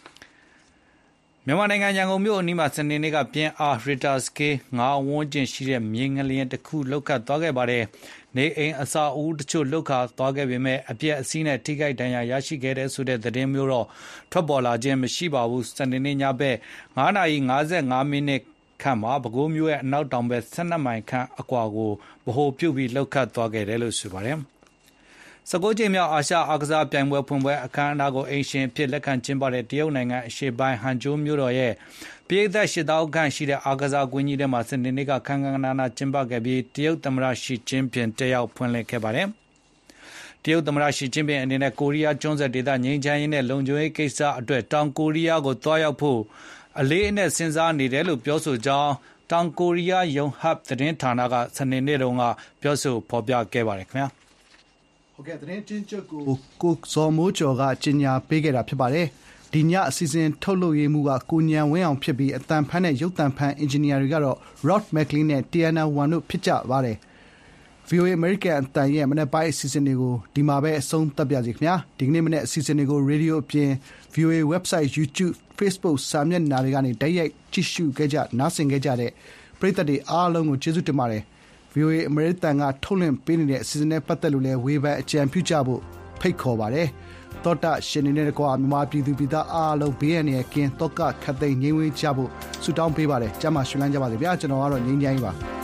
မြန်မာနိုင်ငံရန်ကုန်မြို့အနီးမှာစနေနေ့ကပြင်းအားရီတာစကေးငါးဝန်းကျင်ရှိတဲ့မြေငလျင်တစ်ခုလှုပ်ခတ်သွားခဲ့ပါတယ်။နေအိမ်အဆောက်အဦတချို့လှုပ်ခတ်သွားခဲ့ပေမဲ့အပြည့်အစည်းနဲ့ထိခိုက်ဒဏ်ရာရရှိခဲ့တဲ့ဆိုတဲ့သတင်းမျိုးတော့ထွက်ပေါ်လာခြင်းမရှိပါဘူး။စနေနေ့ညဘက်ငါးနာရီငါးဆယ်ငါးမိနစ်ခန့်မှာပဲခူးမြို့ရဲ့အနောက်တောင်ဘက်ဆယ်နှစ်မိုင်ခန့်အကွာကိုဗဟိုပြုပြီးလှုပ်ခတ်သွားခဲ့တယ်လို့ဆိုပါတယ်။စကိုးကြိမ်မြောက်အာရှအားကစားပြိုင်ပွဲဖွင့်ပွဲအခမ်းအနားကိုအိမ်ရှင်ဖြစ်လက်ခံကျင်းပတဲ့တရုတ်နိုင်ငံအရှေ့ပိုင်းဟန်ကျိုးမြို့တော်ရဲ့ပြည်သက်ရှစ်သောင်းခန့်ရှိတဲ့အားကစားကွင်းကြီးထဲမှာစနေနေ့ကခမ်းခမ်းနားနာကျင်းပခဲ့ပြီးတရုတ်သမ္မတရှီကျင်းပင်တက်ရောက်ဖွင့်လှစ်ခဲ့ပါတယ်။တရုတ်သမ္မတရှီကျင်းပင်အနေနဲ့ကိုရီးယားကျွန်းဆွယ်ဒေသငြိမ်းချမ်းရေးနဲ့လုံခြုံရေးကိစ္စအတွက်တောင်ကိုရီးယားကိုတွားရောက်ဖို့အလေးအနက်စဉ်းစားနေတယ်လို့ပြောဆိုကြောင်းတောင်ကိုရီးယားယုံဟပ်သတင်းဌာနကစနေနေ့တုန်းကပြောဆိုဖော်ပြခဲ့ပါတယ်ခင်ဗျာ။ဟုတ်ကဲ့သတင်းချင်းချုပ်ကိုကိုဇော်မိုးကျော်ကကြီးညာပေးခဲ့တာဖြစ်ပါတယ်ဒီညအစီအစဉ်ထုတ်လုပ်ရေးမှုကကိုညံဝင်းအောင်ဖြစ်ပြီးအတန်ဖန်းနဲ့ရုပ်တံဖန်းအင်ဂျင်နီယာတွေကတော့ Rod McLean နဲ့ Tiana Wan တို့ဖြစ်ကြပါတယ် V O A American အတန်ရဲ့မနေ့ပိုင်းအစီအစဉ်တွေကိုဒီမှာပဲအဆုံးသတ်ပြစီခင်ဗျာဒီကနေ့မနေ့အစီအစဉ်တွေကို Radio အပြင် V O A website YouTube Facebook စာမျက်နှာတွေကနေတိုက်ရိုက်ကြည့်ရှုခဲ့ကြနားဆင်ခဲ့ကြတဲ့ပရိသတ်တွေအားလုံးကိုကျေးဇူးတင်ပါတယ်V ဗီအိုအေ အမေရိကန်ကထုတ်လွှင့်ပေးနေတဲ့အစီအစဉ်နဲ့ပတ်သက်လို့လည်းဝေဖန်အကြံပြုကြဖို့ဖိတ်ခေါ်ပါတယ်။သောတာရှင်နေနဲ့တကွာမြန်မာပြည်သူပြည်သားအားလုံးဘေးအန္တရာယ်ကင်းသောကခတ်သိမ်းငြိမ်းဝေးကြဖို့ဆုတောင်းပေးပါတယ်။ကျမ်းမာရှင်လန်းကြပါစေဗျာ။ကျွန်တော်ကတော့ငြိမ်းချမ်းပါ